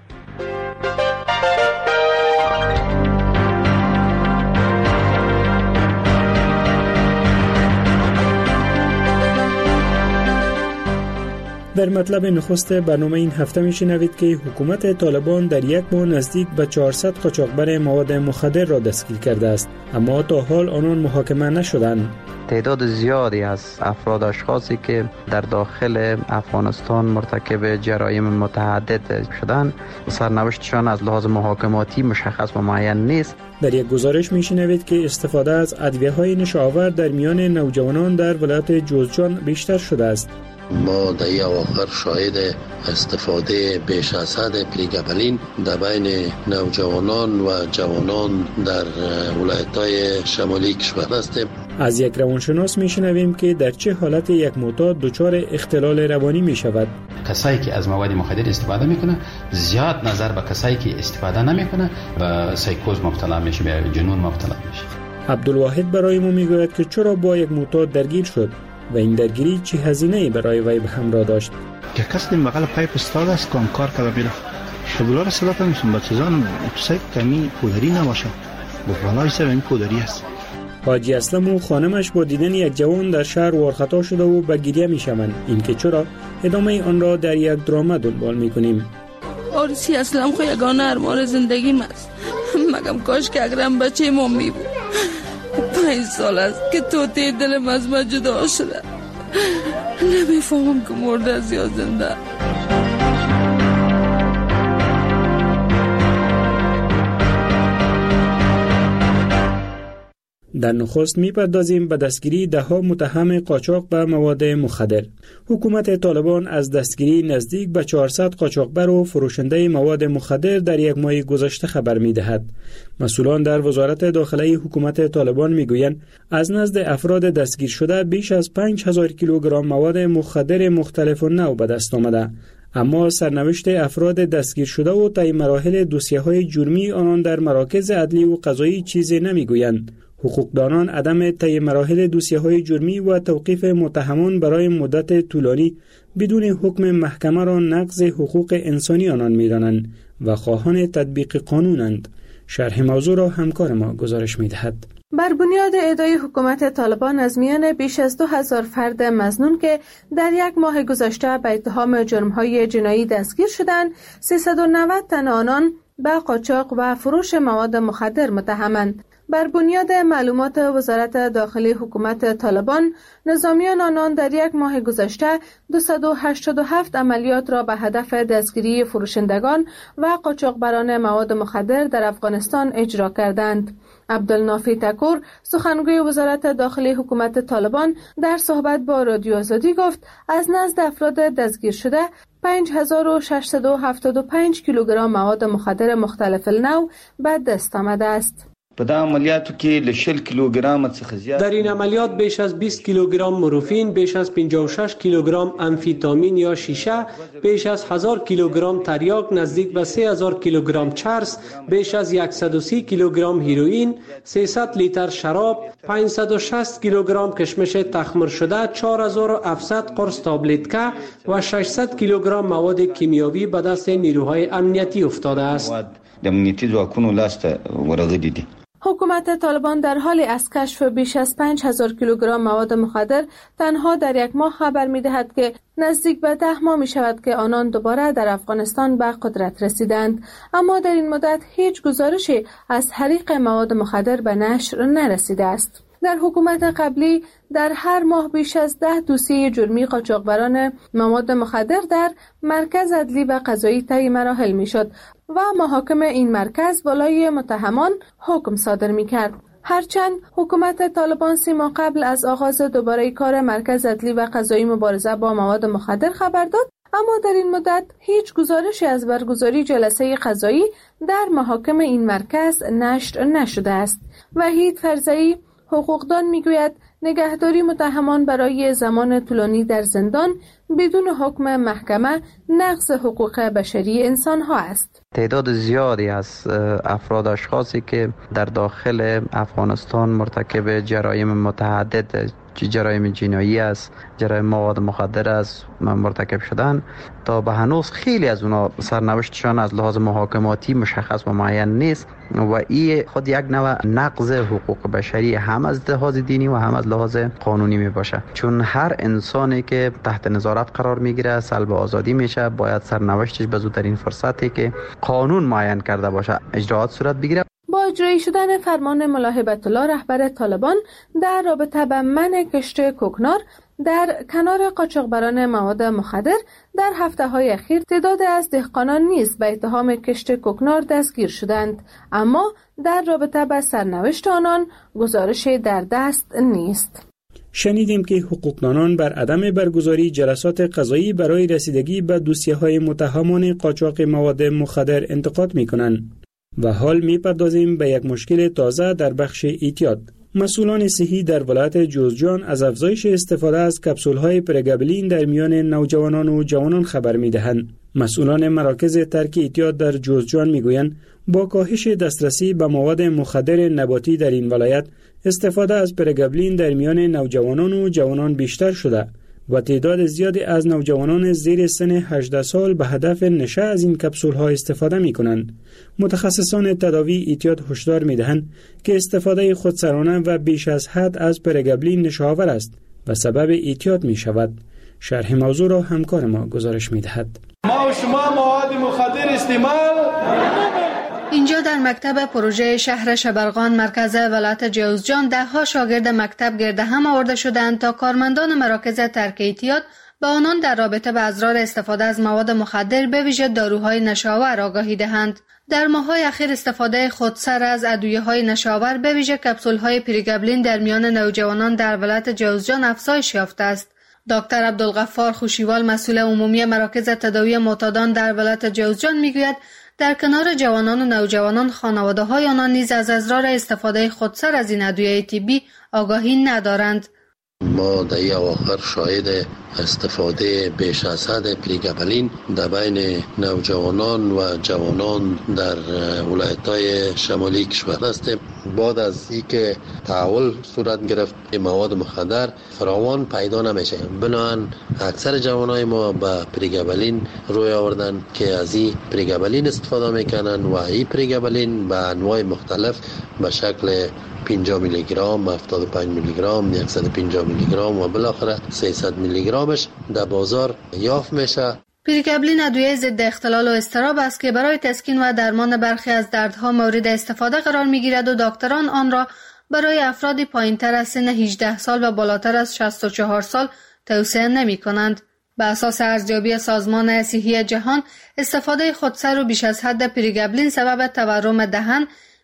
در مطلب نخست برنامه این هفته میشنوید که حکومت طالبان در یک ماه نزدیک به چهارصد قاچاقبر مواد مخدر را دستگیر کرده است، اما تا حال آنان محاکمه نشدند. تعداد زیادی از افراد اشخاصی که در داخل افغانستان مرتکب جرایم متعدد شدند، سرنوشتشان از لحاظ محاکماتی مشخص و معین نیست. در یک گزارش میشنوید که استفاده از ادویه‌های نشه‌آور در میان نوجوانان در ولایت جوزجان بیشتر شده است. ما در این اواخر شاهد استفاده بیش از حد پریگابالین در بین نوجوانان و جوانان در ولایت‌های شمالی کشور هستیم. از یک روانشناس میشنویم که در چه حالت یک معتاد دچار اختلال روانی میشود. کسایی که از مواد مخدر استفاده میکنه زیاد نظر به کسایی که استفاده نمیکنه به سایکوز مبتلا میشه، به جنون مبتلا میشه. عبدالواحد برای ما میگوید که چرا با یک معتاد درگیر شد و این درگیری چه هزینه‌ای برای وی به همراه داشت. که کس دیم بغل پایپ استاد است کام کار کرده بیره شبولا صدا کنیم با چیزان سایت کمی پودری نباشه بفرالای سر این پودری است. حاجی اسلم و خانمش با دیدن یک جوان در شهر وارخطا شده و به گریه میشوند. این که چرا، ادامه آن را در یک دراما دنبال میکنیم. آرسی اسلم خو یگانه ارمان زندگیم است. مگم کاش که اگرم بچه ما می بود. پنج سال است که توتی دلم از من جدا شده. نمیفهمم که مرده است یا زنده. در نخست میپردازیم به دستگیری ده ها متهم قاچاق به مواد مخدر. حکومت طالبان از دستگیری نزدیک به چهارصد قاچاقبر و فروشنده مواد مخدر در یک ماه گذشته خبر میدهد. مسئولان در وزارت داخلی حکومت طالبان میگویند از نزد افراد دستگیر شده بیش از پنج هزار کیلوگرم مواد مخدر مختلف و نو به دست آمده. اما سرنوشت افراد دستگیر شده و طی مراحل دوسیه‌های جرمی آنان در مراکز عدلی و قضایی چیزی نمیگویند. حقوقدانان عدم طی مراحل دوسیه‌های جرمی و توقیف متهمان برای مدت طولانی بدون حکم محکمه را نقض حقوق انسانی آنان می‌دانند و خواهان تطبیق قانونند. شرح موضوع را همکار ما گزارش می‌دهد. بر بنیاد ادعای حکومت طالبان از میان بیش از دو هزار فرد مظنون که در یک ماه گذشته به اتهام جرم‌های جنایی دستگیر شدند، سیصد و نود تن آنان به قاچاق و فروش مواد مخدر متهمند. بر بنیاد معلومات وزارت داخلی حکومت طالبان، نظامیان آنان در یک ماه گذشته دویست و هشتاد و هفت عملیات را به هدف دستگیری فروشندگان و قاچاقبران مواد مخدر در افغانستان اجرا کردند. عبدالنافی تکور سخنگوی وزارت داخلی حکومت طالبان در صحبت با رادیو آزادی گفت از نزد افراد دستگیر شده پنج هزار و ششصد و هفتاد و پنج کیلوگرم مواد مخدر مختلف النوع به دست آمده است. په دا عملیاتو کې ل شل کیلوګرام څخه زیات در این عملیات بیش از بیست کیلوگرم مورفین، بیش از پنجاه و شش کیلوگرم امفیتامین یا شیشه، بیش از هزار کیلوگرم تریاک، نزدیک به سه هزار کیلوگرم چرس، بیش از صد و سی کیلوگرم هیروئین، سیصد لیتر شراب، پانصد و شصت کیلوگرم کشمش تخمیر شده، چهار هزار و هفتصد قرص تابلتکه و ششصد کیلوگرم مواد کیمیاوی به دست نیروهای امنیتی افتاده است. د امنیتي ځواکونو لاس ته ورغلي دي. حکومت طالبان در حال از کشف بیش از پنج هزار کیلوگرم مواد مخدر تنها در یک ماه خبر می دهد که نزدیک به ده ماه می شود که آنان دوباره در افغانستان به قدرت رسیدند، اما در این مدت هیچ گزارشی از حریق مواد مخدر به نشر نرسیده است. در حکومت قبلی در هر ماه بیش از ده دوسیه جرمی قاچاقبران مواد مخدر در مرکز عدلی و قضایی طی مراحل میشد و محاکم این مرکز بالای متهمان حکم صادر می کرد. هرچند حکومت طالبان سی ماه قبل از آغاز دوباره کار مرکز عدلی و قضایی مبارزه با مواد مخدر خبر داد، اما در این مدت هیچ گزارشی از برگزاری جلسه قضایی در محاکم این مرکز نشر نشده است. وحید فرزئی حقوقدان میگوید نگهداری متهمان برای زمان طولانی در زندان بدون حکم محکمه نقض حقوق بشری انسان ها است. تعداد زیادی از افراد اشخاصی که در داخل افغانستان مرتکب جرایم متعدد، جرایم جنایی است، جرایم مواد مخدر است مرتکب شدن، تا به هنوز خیلی از اونا سرنوشتشان از لحاظ محاکماتی مشخص و معین نیست و این خود یک نوع نقض حقوق بشری هم از لحاظ دینی و هم از لحاظ قانونی می باشه، چون هر انسانی که تحت نظارت قرار میگیره سلب آزادی میشه، باید سرنوشتش به زودترین فرصتی که قانون معین کرده باشه اجراات صورت بگیره. با اجرایی شدن فرمان ملا هیبت الله رهبر طالبان در رابطه با منع کشت کوکنار در کنار قاچاقبران مواد مخدر، در هفته‌های اخیر تعدادی از دهقانان نیز به اتهام کشت کوکنار دستگیر شدند، اما در رابطه با سرنوشت آنان گزارشی در دست نیست. شنیدیم که حقوقدانان بر عدم برگزاری جلسات قضایی برای رسیدگی به دوسیه‌های متهمان قاچاق مواد مخدر انتقاد می‌کنند. و حال می‌پردازیم به یک مشکل تازه در بخش اعتیاد. مسئولان صحی در ولایت جوزجان از افزایش استفاده از کپسول‌های پرگابلین در میان نوجوانان و جوانان خبر می‌دهند. مسئولان مراکز ترک اعتیاد در جوزجان می‌گویند با کاهش دسترسی به مواد مخدر نباتی در این ولایت، استفاده از پرگابلین در میان نوجوانان و جوانان بیشتر شده و تعداد زیادی از نوجوانان زیر سن هجده سال به هدف نشه از این کپسول‌ها استفاده می‌کنند. متخصصان تداوی اعتیاد هشدار می‌دهند که استفاده خودسرانه و بیش از حد از پرگابلین نشه‌آور است و سبب اعتیاد می‌شود. شرح موضوع را همکار ما گزارش می‌دهد. ما و شما مواد مخدر استعمال. اینجا در مکتب پروژه شهر شبرغان مرکز ولایت جوزجان ده ها شاگرد مکتب گرد هم آورده شدند تا کارمندان مراکز ترک اعتیاد به آنان در رابطه با اضرار استفاده از مواد مخدر به ویژه داروهای نشه‌آور آگاهی دهند. در ماه‌های اخیر استفاده خودسر از ادویه‌های نشه‌آور به ویژه کپسول‌های پرگابلین در میان نوجوانان در ولایت جوزجان افزایش یافته است. دکتر عبدالغفار خوشیوال مسئول عمومی مراکز تداوی معتادان در ولایت جوزجان میگوید در کنار جوانان و نوجوانان خانواده‌های آنان نیز از اضرار استفاده خودسر از این ادویه طبی آگاهی ندارند. ما در این اواخر شاهد استفاده بیش از حد پرگابلین در بین نوجوانان و جوانان در ولایت‌های شمالی کشور هستیم. بعد از اینکه تحول صورت گرفت مواد مخدر فراوان پیدا نمیشه، بنابراین اکثر جوانای ما به پرگابلین روی آوردن که از این پرگابلین استفاده میکنن و این پرگابلین به انواع مختلف به شکل پنجاه میلی گرم، هفتاد و پنج میلی گرم، صد و پنجاه میلی گرم و بالاخره سیصد میلی گرمش در بازار یافت میشه. پرگابلین ادویه ضد اختلال و اضطراب است که برای تسکین و درمان برخی از دردها مورد استفاده قرار میگیرد و دکتران آن را برای افرادی پایینتر از سن هجده سال و بالاتر از شصت و چهار سال توصیه نمی کنند. به اساس ارزیابی سازمان صحی جهان، استفاده خودسر و بیش از حد پرگابلین سبب تورم دهن،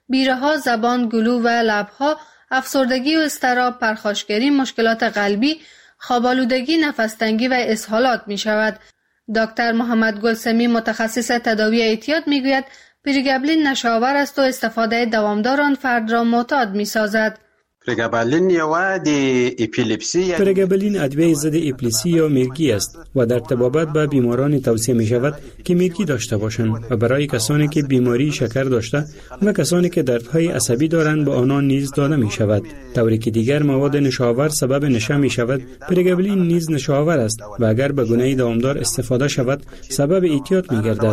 بیره‌ها، زبان، گلو و لب‌ها، افسردگی و اضطراب، پرخاشگری، مشکلات قلبی، خواب‌آلودگی، نفس‌تنگی و اسهالات می‌شود. دکتر محمد گلسمی متخصص تداوی اعتیاد میگوید پریگابلین نشاور است و استفاده دوامدار آن فرد را معتاد می‌سازد. پریگابلین یا د اپیلپسی پریگابلین ادویه ضد اپیلپسی یا مرگی است و در طبابت به بیماران توصیه می شود که مرگی داشته باشند و برای کسانی که بیماری شکر داشته و کسانی که دردهای عصبی دارند به آنان نیز داده می شود. طوری که دیگر مواد نشاور سبب نشه می شود، پریگابلین نیز نشاور است و اگر به گونه دوامدار استفاده شود سبب اعتیاد می گردد.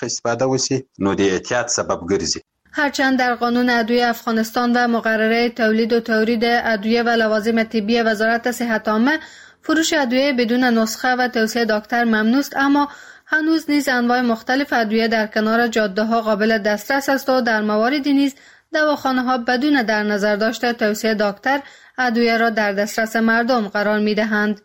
هرچند در قانون ادویه افغانستان و مقرره تولید و تورید ادویه و لوازم طبی وزارت صحت عامه فروش ادویه بدون نسخه و توصیه دکتر ممنوع است، اما هنوز نیز انواع مختلف ادویه در کنار جاده ها قابل دسترس است و در مواردی نیز دواخانه ها بدون در نظر داشته توصیه دکتر ادویه را در دسترس مردم قرار می دهند.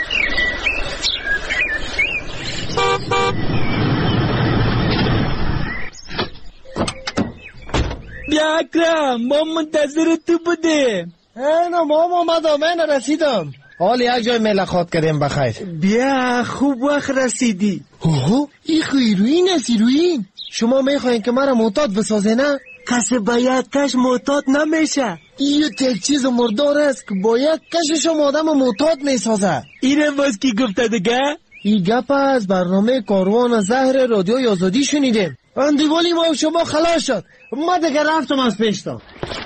بیا اکرم، ما منتظر تو بودیم. اینا ما اومدم، من رسیدم. حال یک جای ملاقات کردیم بخیر. بیا خوب وقت رسیدی. اوه این خیروین است ایروین. شما میخواین که مرا معتاد بسازه نه؟ کسی باید کش معتاد نمیشه. این یک چیز مردار است که باید کشش آدم معتاد میسازه. اینه باز کی گفته دیگه؟ این گپ از برنامه کاروان زهر رادیو آزادی شنیدیم. اندیوالی ما شما خلاص شد. ما دیگه رفتم از پیشتان.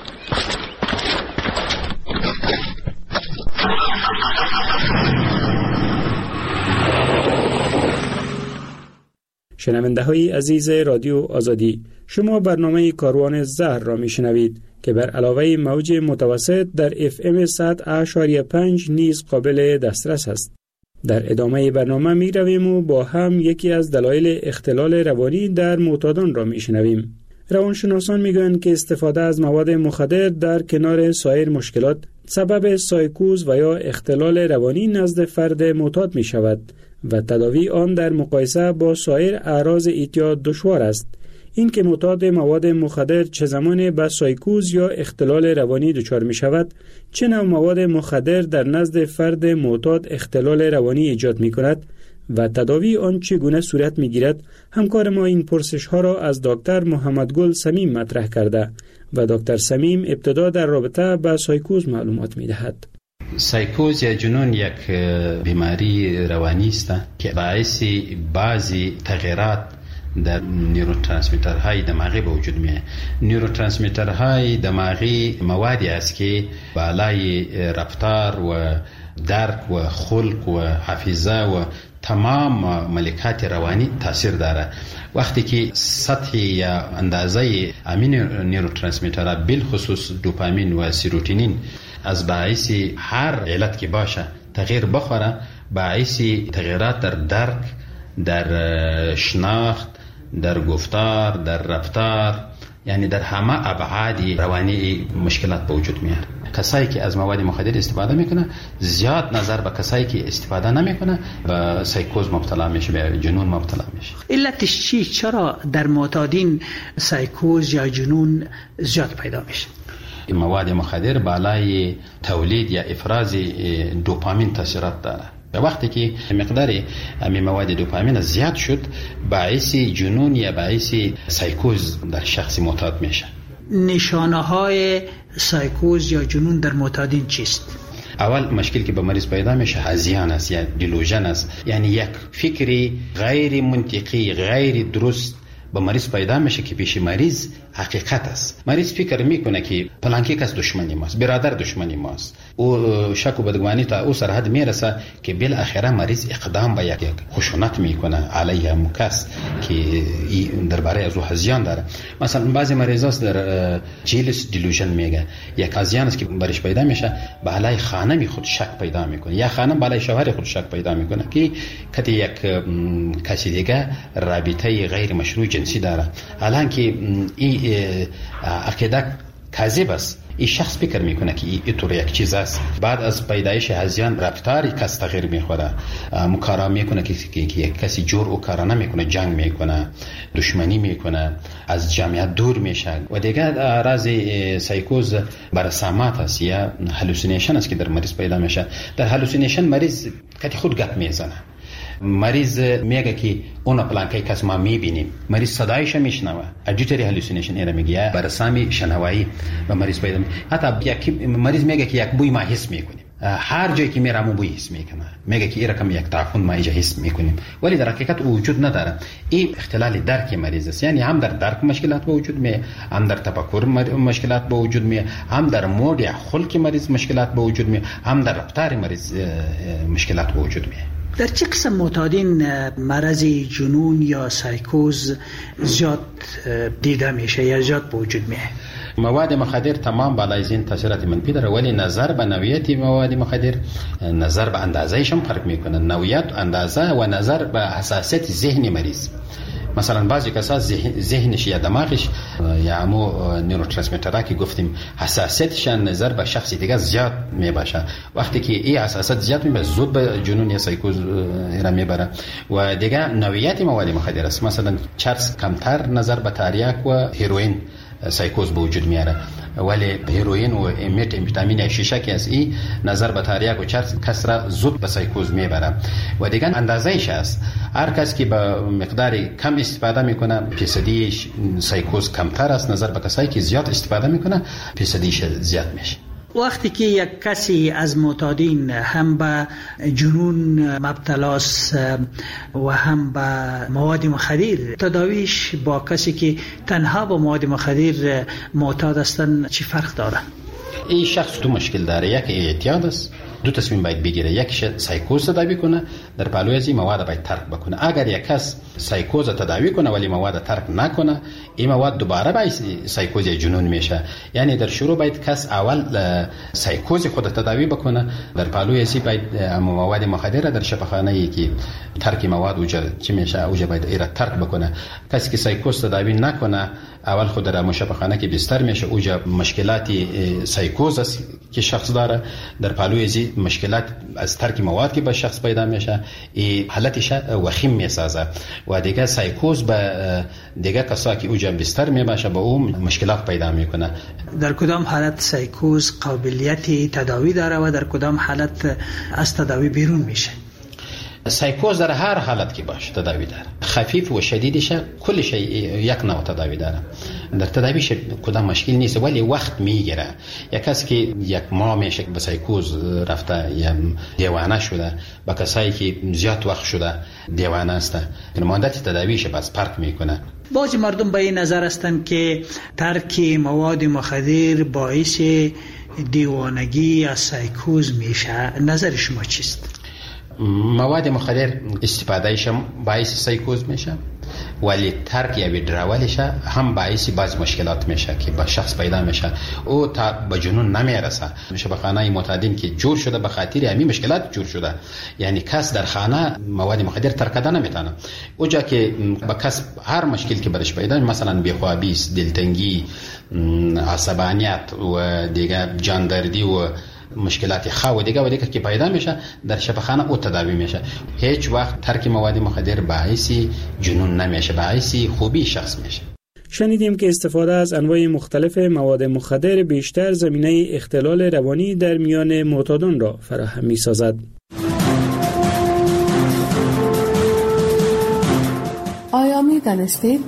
شنونده های عزیز رادیو آزادی، شما برنامه کاروان زهر را می شنوید که بر علاوه موج متوسط در اف ام صد و اشاریه پنج نیز قابل دسترس است. در ادامه برنامه می رویم و با هم یکی از دلایل اختلال روانی در معتادان را می شنویم. روانشناسان می گویند که استفاده از مواد مخدر در کنار سایر مشکلات سبب سایکوز و یا اختلال روانی نزد فرد معتاد می شود و تداوی آن در مقایسه با سایر اعراض اعتیاد دشوار است. این که معتاد مواد مخدر چه زمان به سایکوز یا اختلال روانی دچار می شود، چه نوع مواد مخدر در نزد فرد معتاد اختلال روانی ایجاد می کند و تداوی آن چگونه صورت می گیرد، همکار ما این پرسش ها را از دکتر محمد گل سمیم مطرح کرده و دکتر سمیم ابتدا در رابطه با سایکوز معلومات می دهد. سایکوز یا جنون یک بیماری روانی است که باعث بعضی تغییرات در نیوروترانسمیترهای دماغی به وجود میاد. نیوروترانسمیترهای دماغی موادی است که بالای رفتار و درک و خلق و حافظه و تمام ملکات روانی تاثیر داره. وقتی که سطح یا اندازه امین نیوروترانسمیترها بالخصوص دوپامین و سیروتونین از باعث هر علت که باشه تغییر بخوره، باعث تغییرات در درک، در شناخت، در گفتار، در رفتار، یعنی در همه ابعاد روانی مشکلات به وجود میاد. کسایی که از مواد مخدر استفاده میکنه زیاد نظر به کسایی که استفاده نمیکنه به سایکوز مبتلا میشه، به جنون مبتلا میشه. علتش چی؟ چرا در معتادین سایکوز یا جنون زیاد پیدا میشه؟ این مواد مخدر بالای تولید یا افراز دوپامین تاثیرات داره. به وقتی که مقدار امی مواد دوپامین زیاد شد، باعث جنون یا باعث سایکوز در شخص معتاد میشه. نشانه های سایکوز یا جنون در معتادین چیست؟ اول مشکل که به مریض پیدا میشه هذیان است یا دیلوژن است، یعنی یک فکری غیر منطقی، غیر درست به مریض پیدا میشه که پیش مریض حقیقت است. مریض فکر میکنه که پلانکی کس دشمنی ماست، برادر دشمنی ماست، او شک و بدگمانی تا او سرحد میرسه که بالاخره مریض اقدام به یک خشونت میکنه علیه مکس که درباره از او هذیان داره. مثلا بعضی مریضا در جیلس دیلوژن میگه، یک هذیان است که برش پیدا میشه بالای خانم خود شک پیدا میکنه یا خانم بالای شوهر خود شک پیدا میکنه که کتی یک کسی دیگه رابطه غیر مشروع جنسی داره، الان که این عقیده کاذب است. این شخص فکر میکنه که این طور یک چیز است. بعد از پیدایش هذیان رفتاری کس تغییر میخوره، مکارا میکنه که یک کسی جور و کارا نمیکنه، جنگ میکنه، دشمنی میکنه، از جمعیت دور میشه. و دیگه راز سایکوز برسامات است یا هلوسینیشن است که در مریض پیدا میشه. در هلوسینیشن مریض کتی خود گپ میزنه، مریض میگه که اون پلانکای کس ما میبینیم، مریض صدایش میشنوه. اجیتری هلوسینیشن ایرا میگه برسامی شنوایی و مریض پیدا میشه. حتی یک مریض میگه که یک بوی ما حس میکنیم، هر جایی که میرم بوی حس میکنه، میگه که این رقم یک تعفن ما اینجا حس میکنیم، ولی در حقیقت وجود نداره. این اختلال درک مریض است، یعنی هم در درک مشکلات به وجود میاد، هم در تفکر مشکلات به وجود میاد، هم در مود یا خلق مریض مشکلات به وجود میاد، هم در رفتار مریض مشکلات به وجود میاد. در چه قسم معتادین مرض جنون یا سایکوز زیاد دیده میشه یا زیاد به وجود میاد؟ مواد مخدر تمام بالای زین تاثیرات منفی داره، ولی نظر به نوعیت مواد مخدر، نظر به اندازه‌اش هم فرق میکنه. نوعیت، اندازه و نظر به حساسیت ذهنی مریض. مثلا بعضی کسا ذهنش یا دماغش یا همو نوروترانسمیترها که گفتیم حساسیتش نظر به شخص دیگه زیاد میباشه. وقتی که این حساسیت زیاد میباشه زود به جنون یا سایکوز را میبره. و دیگه نوعیت مواد مخدر است، مثلا چرس کمتر نظر به تریاک و هیروئین سایکوز به وجود میاره، ولی هیروئین و مت امفیتامین شیشه که از این نظر به تریاک و چرس کس را زود به سایکوز میبره. و دیگه اندازه‌اش است، هر کس که به مقدار کم استفاده میکنه فیصدیش سایکوز کمتر است، نظر به کسایی که زیاد استفاده میکنه فیصدیش زیاد میشه. وقتی که یک کسی از معتادین هم به جنون مبتلاست و هم به مواد مخدر، تداویش با کسی که تنها با مواد مخدر معتاد هستند چی فرق داره؟ این شخص دو مشکل داره، یک اعتیاد است، دو تصمیم باید بگیره، یکیش سایکوز تداوی کنه، در پلوی از این مواد باید ترک بکنه. اگر یک کس سایکوز تداوی کنه ولی مواد ترک نکنه، این مواد دوباره باید سایکوز یا جنون میشه. یعنی در شروع باید کس اول سایکوز خود تداوی بکنه، در پلوی از این باید مواد مخدر در شفاخانه ای که ترک مواد اوجا چی میشه اوجا باید ایرا ترک بکنه. کسی که سایکوز تداوی نکنه اول خود در مشفاخانه که بستر میشه، اوجا مشکلاتی سایکوز است که شخص داره، در پلوی از مشکلات از ترک مواد که به شخص پیدا میشه، این حالتش وخیم میسازه. و دیگه سایکوز به دیگه کسا که اوجا بستر میباشه به اون مشکلات پیدا میکنه. در کدام حالت سایکوز قابلیت تداوی داره و در کدام حالت از تداوی بیرون میشه؟ سایکوز در هر حالت که باشه تداوی داره، خفیف و شدیدش کلش یک نوع تداوی داره. در تداویش کدام مشکل نیست، ولی وقت میگیره. یک کسی که یک ماه میشه به سایکوز رفته یا دیوانه شده، با کسایی که زیاد وقت شده دیوانه است، مدت تداویش بس فرق میکنه. بعضی مردم به این نظر هستند که ترک مواد مخدر باعث دیوانگی یا سایکوز میشه. نظر شما چیست؟ مواد مخدر استفادهش هم باعث سایکوز میشه، ولی ترک یا ویدراولش هم باعث بعض مشکلات میشه که با شخص پیدا میشه، او تا به جنون نمیرسه. میشه به خانه معتادین که جور شده به خاطر همین مشکلات جور شده. یعنی کس در خانه مواد مخدر ترک کردن نمیتونه، اوجا که با کس هر مشکل که برش پیدا، مثلا بیخوابی، دلتنگی، عصبانیت و دیگه جاندردی و مشکلات خو دیگه و دیگه که پیدا میشه در شفاخانه او تداوی میشه. هیچ وقت ترک مواد مخدر باعث جنون نمیشه، باعث خوبی شخص میشه. شنیدیم که استفاده از انواع مختلف مواد مخدر بیشتر زمینه اختلال روانی در میان معتادان را فراهم میسازد. آیا می دانستید؟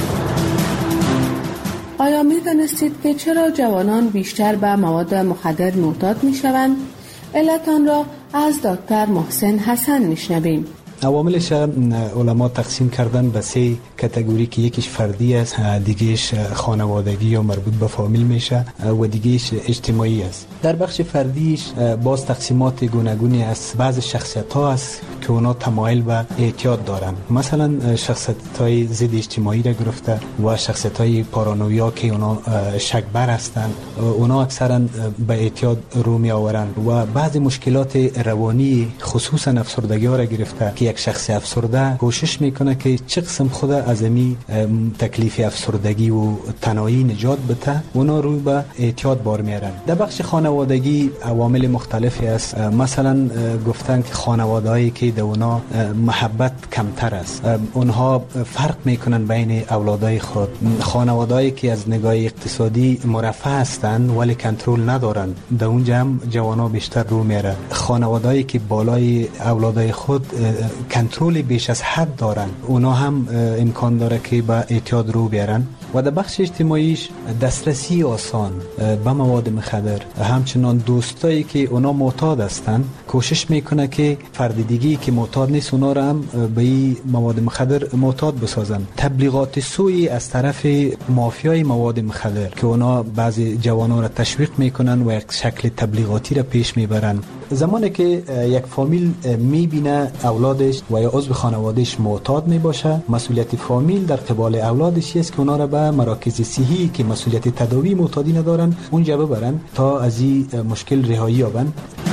آیا می دانستید که چرا جوانان بیشتر به مواد مخدر معتاد می شوند؟ علت آن را از دکتر محسن حسن می شنویم. عواملش علما تقسیم کردن به سه کاتگوری که یکیش فردی است، دیگهش خانوادگی یا مربوط به فامیل میشه و دیگهش اجتماعی است. در بخش فردیش باز تقسیمات گوناگونی است. بعض شخصیت ها است که اونا تمایل به اعتیاد دارن، مثلا شخصیت های ضد اجتماعی را گرفته و شخصیت های پارانویا که اونا شکبر هستند، اونا اکثرا به اعتیاد رو می آورند. و بعض مشکلات روانی خصوصا افسردگی ها را گرفته که یک شخص افسرده کوشش میکنه که چه قسم خود از امی تکلیف افسردگی و تنهایی نجات بده، اونا روی به اعتیاد بار میارن. در بخش خانوادگی عوامل مختلفی است. مثلا گفتن که خانوادهایی که در اونا محبت کمتر است، اونها فرق میکنن بین اولادای خود. خانوادهایی که از نگاه اقتصادی مرفه هستند ولی کنترل ندارن، در اونجا هم جوانا بیشتر رو میاره. خانوادهایی که بالای اولادای خود کنترل بیش از حد دارن، اونا هم امکان داره که به اعتیاد رو بیارن. و در بخش اجتماعیش دسترسی آسان به مواد مخدر، همچنان دوستایی که اونا معتاد هستن کوشش میکنه که فرد دیگه‌ای که معتاد نیست اونا را هم به این مواد مخدر معتاد بسازن. تبلیغات سوئی از طرف مافیای مواد مخدر که اونا بعضی جوانان را تشویق میکنن و یک شکل تبلیغاتی را پیش میبرن. زمانی که یک فامیل میبینه اولادش و یا عضو خانوادهش معتاد میباشه، مسئولیت فامیل در قبال اولادش است که اونا را به مراکز صحی که مسئولیت تداوی معتادی ندارن اونجا ببرن تا از این مشکل رهایی یابن.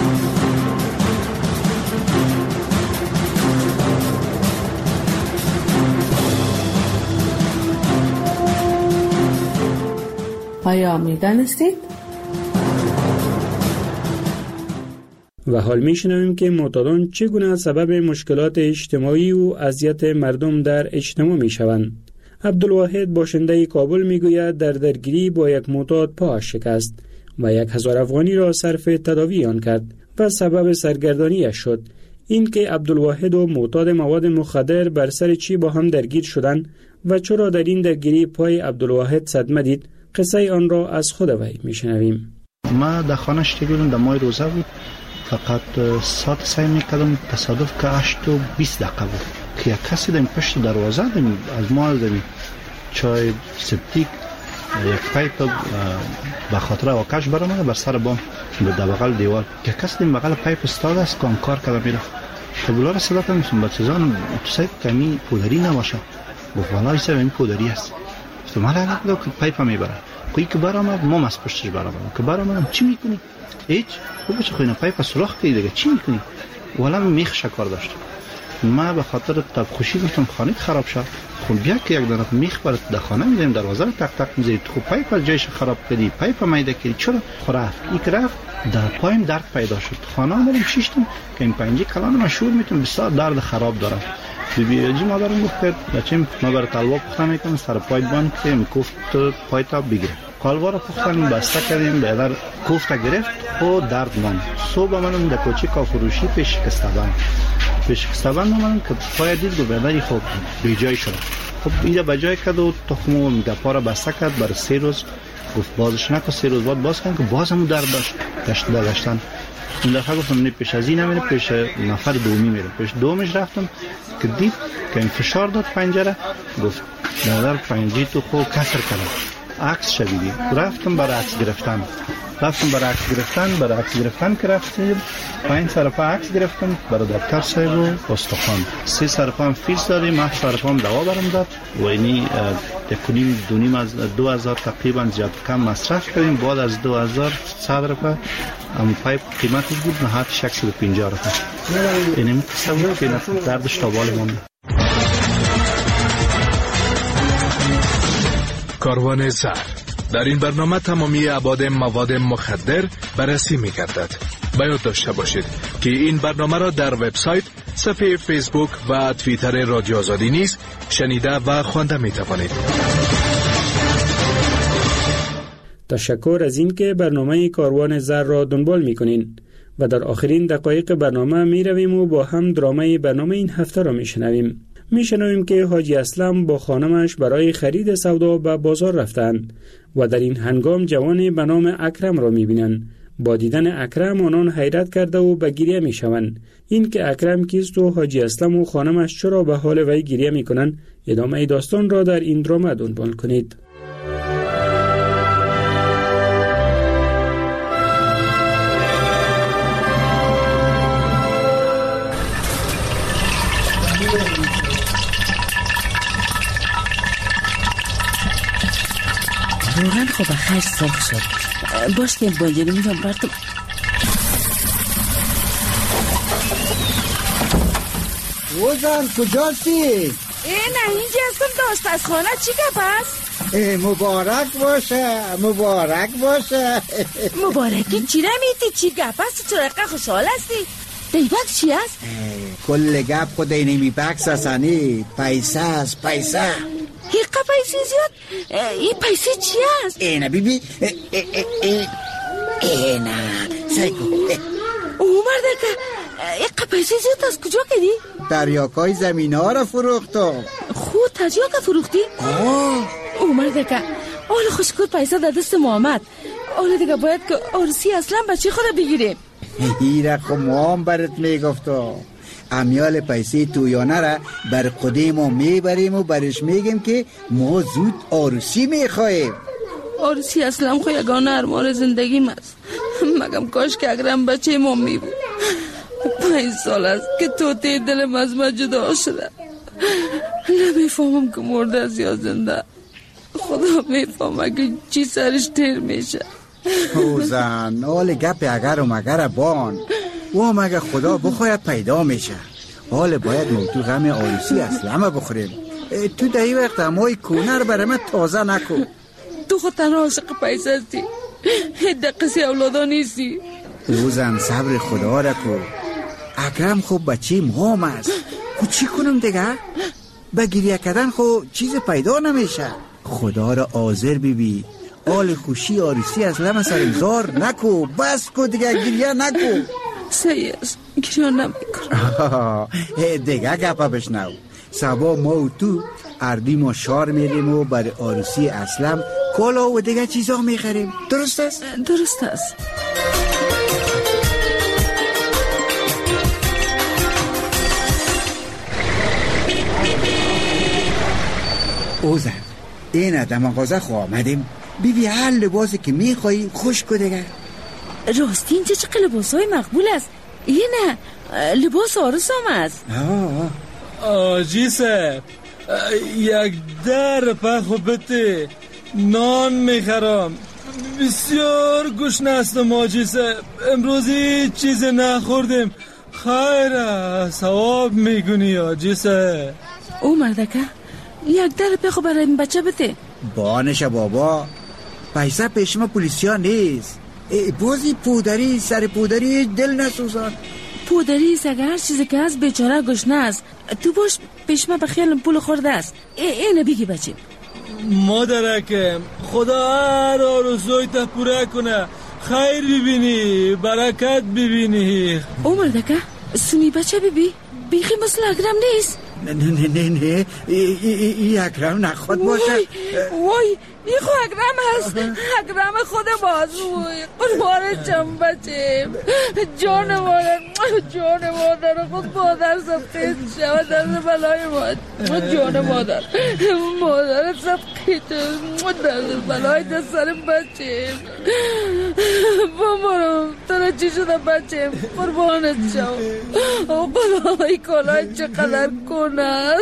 آیا می‌دانستید؟ و حال می‌شنویم که معتادان چگونه سبب مشکلات اجتماعی و اذیت مردم در اجتماع می‌شوند. عبدالواحد باشنده کابل میگوید در درگیری با یک معتاد پاش شکست و یک هزار افغانی را صرف تداوی آن کرد و سبب سرگردانیش شد. این که عبدالواحد و معتاد مواد مخدر بر سر چی با هم درگیر شدند و چرا در این درگیری پای عبدالواحد صدمه دید، قصه آن را از خود وی میشنویم. ما در خانه شتگیرم در ماه روزه بود، فقط ساعت سعی میکردم تصادف که هشت و بیست دقیقه بود که یک کسی در پشت دروازه دمی از ما دمی چای سپتیک یک پایپ به خاطر واکش برامده بر سر بام در بغل دیوار که کسی در بغل پایپ استاده است که کار کرده میره. خبولا را صدا کنیم بچه‌زان تو سایت کمی پودری نباشه، گفت والا ایسا این پودری است. تو ما لعنت بدم که پایپ میبره. کوی که برامد ما از پشتش برامد که برامدم چی میکنی؟ هیچ. خب بچه خوی پایپ سوراخ کردی دیگه چی میکنی؟ والا میخ شکار داشت. ما به خاطر تب خوشی گفتم خانه خراب شد. خب بیا که یک دانه میخ برات در خانه میذاریم، دروازه رو تق تق میذارید. خب پایپ از جایش خراب کردی، پایپ میده کردی، چرا؟ خرافت. یک رفت در پایم درد پیدا شد. خانه بریم شیشتم که این پنجی کلان مشهور میتونم بسیار درد خراب داره. بی بی جی مادرم گفت که بچه‌م ما بر طلبا پخته میکنم سر پای بان که میگفت پای تا بگیره. کالوا رو پختن بسته کردیم، بعد کوفته گرفت و درد ماند. صبح منم در کوچه کافروشی پیش کستبان پیش کستبان منم که پای دید گفت بعد خب به جای شد. خب اینجا به جای کرد و تخم و گپا رو بسته کرد برای سه روز. گفت بازش نکن، سه روز بعد باز کن که باز هم درد داشت. گشت داشتن این دفعه گفتم نه پیش از این نمیره، پیش نفر دومی میره. پیش دومش رفتم که دید که این فشار داد پنجره، گفت نظر پنجی تو خود کسر کنم عکس شدیدی. رفتم برای عکس گرفتن رفتم برای عکس گرفتن برای عکس گرفتن که رفتیم پنج سرپا عکس گرفتم برای دکتر صاحب و استخوان. سه سرپا هم فیس دادیم، هفت سرپا هم دوا برام داد و اینی تکنیم دونیم از دو هزار تقریبا زیاد کم مصرف کردیم. بعد از دو هزار صد رفا هم پایپ قیمتش بود نهات شکل و پینجا رفا. اینیم قصه بود که دردش تا بالی مونده. کاروان زر. در این برنامه تمامی ابعاد مواد مخدر بررسی می‌گردد. باید داشته باشید که این برنامه را در وبسایت، صفحه فیسبوک و توییتر رادیو آزادی نیز شنیده و خوانده می‌توانید. تشکر از این که برنامه کاروان زر را دنبال می‌کنین و در آخرین دقایق برنامه می‌رویم و با هم درامه برنامه این هفته را می‌شنویم. میشنویم که حاجی اسلم با خانمش برای خرید سودا به بازار رفتند و در این هنگام جوانی به نام اکرم را میبینند. با دیدن اکرم آنان حیرت کرده و به گریه میشوند. این که اکرم کیست و حاجی اسلم و خانمش چرا به حال وی گریه میکنند، ادامه داستان را در این درامه دنبال کنید. واقعا خب خیلی صاف شد. باش که بانجانی میدم براتم. روزن کجاستی؟ ای نه اینجا هستم داشت از خانه چی گپ است؟ مبارک باشه مبارک باشه. مبارکی چی نمیتی چی گپ است؟ چرا اینقدر خوشحال هستی؟ دیبک چی است؟ کل گپ خود اینمی بکس هستنی. پیسه است پیسه. اینقدر پیسه زیاد؟ این پیسه چی است؟ ای نه بی بی ای نه سیکو او مرده که اینقدر پیسه زیاد از کجا کردی؟ تریاکای زمین ها را فروختم. خود تریاک فروختی؟ آه او مرده که آل خوشکور پیسه در دست محمد. آل دیگه باید که عروسی اصلا بچه خود بگیریم. هی خو مام برات میگفتم امیال پیسه تویانه را بر قدیم ما میبریم و برش میگیم که ما زود عروسی میخواهیم. عروسی اصلا خو یگانه ارمان زندگیم است. مگم کاش که اگرم بچه ما می بود. پنج سال است که توتی دلم از من جدا شده. نمیفهمم که مرده است یا زنده. خدا میفهمه که چی سرش تیر میشه. اوزن حال گپ اگر و مگر بان و مگه خدا بخواید پیدا میشه. حال باید موضوع غم عروسی اصلا بخوریم. تو در این وقت همای کونه رو برای من تازه نکن. تو خود تنها عاشق پیسه هستی. دقیقی اولادا نیستی. اوزن صبر خدا را کن. اکرم خوب بچه مام است. خود چی کنم دیگه؟ با گریه کردن خود چیز پیدا نمیشه. خدا را حاضر ببی. حال خوشی عروسی اصلا من سرمزار نکو. بس کو دیگه گریه نکو. صحیح است گریه نمیکنم. دیگه گپا بشنو. سبا ما و تو اردیم و شار میریم و برای عروسی اسلم کالا و دیگه چیزا میخریم. درست است؟ درست است. اوزن این در مغازه خواه آمدیم. بیبی هر لباسی که میخوایی خوش کو دیگه. راستی اینجا چه لباس های مقبول است؟ این نه لباس آرس هم است. آجی صاحب یک در پخو بده نان میخرم. بسیار گشنه هستم آجی صاحب. امروزی چیز نخوردیم. خیره ثواب میگونی آجی صاحب. او مردکه یک در پخو برای این بچه بده. بانش بابا پیسه پیش ما پولیسیا نیست. بازی پودری سر پودری دل نسوزان. پودری سگه هر چیزی که هست بیچاره گشنه است. تو باش پیش ما بخیال پول خورده است. اینه بگی بچه. مادرکم خدا هر آرزوی تا پوره کنه. خیر ببینی برکت ببینی. او مردکه سمی بچه ببی بیخی مثل اکرم نیست. نه نه نه نه ای اکرم نخواد باشه. وای این خو اکرم هست. اکرم خود بازوی قربان چم بچه. جان مادر جان مادر خود مادر صدقیت شود در بلای ماد. جان مادر مادر صدقیت در بلای در سر بچه. بامارم تره چی شده بچه قربانت شو. خدای کلای چقدر کنه.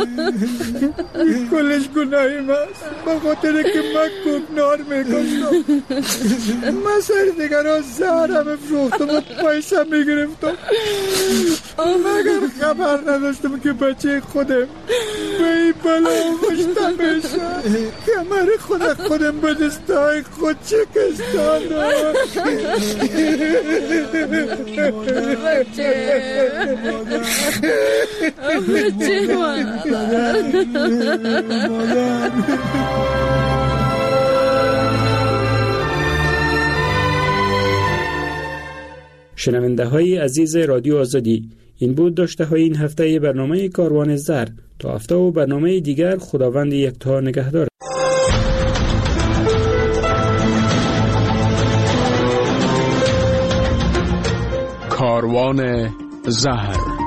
کلش گناهی ماست با خاطر که من کوکنار میکشتم. من سر دیگران زهرم افروختم و پیسه میگرفتم. مگر خبر نداشتم که بچه خودم به این بلا خوشته میشه. کمر خود خودم به دستای خود چکستانم. بچه بچه من شنونده های عزیز رادیو آزادی، این بود داشته های این هفته برنامه کاروان زر. تا هفته و برنامه دیگر خداوند یکتا نگهدار. کاروان زهر.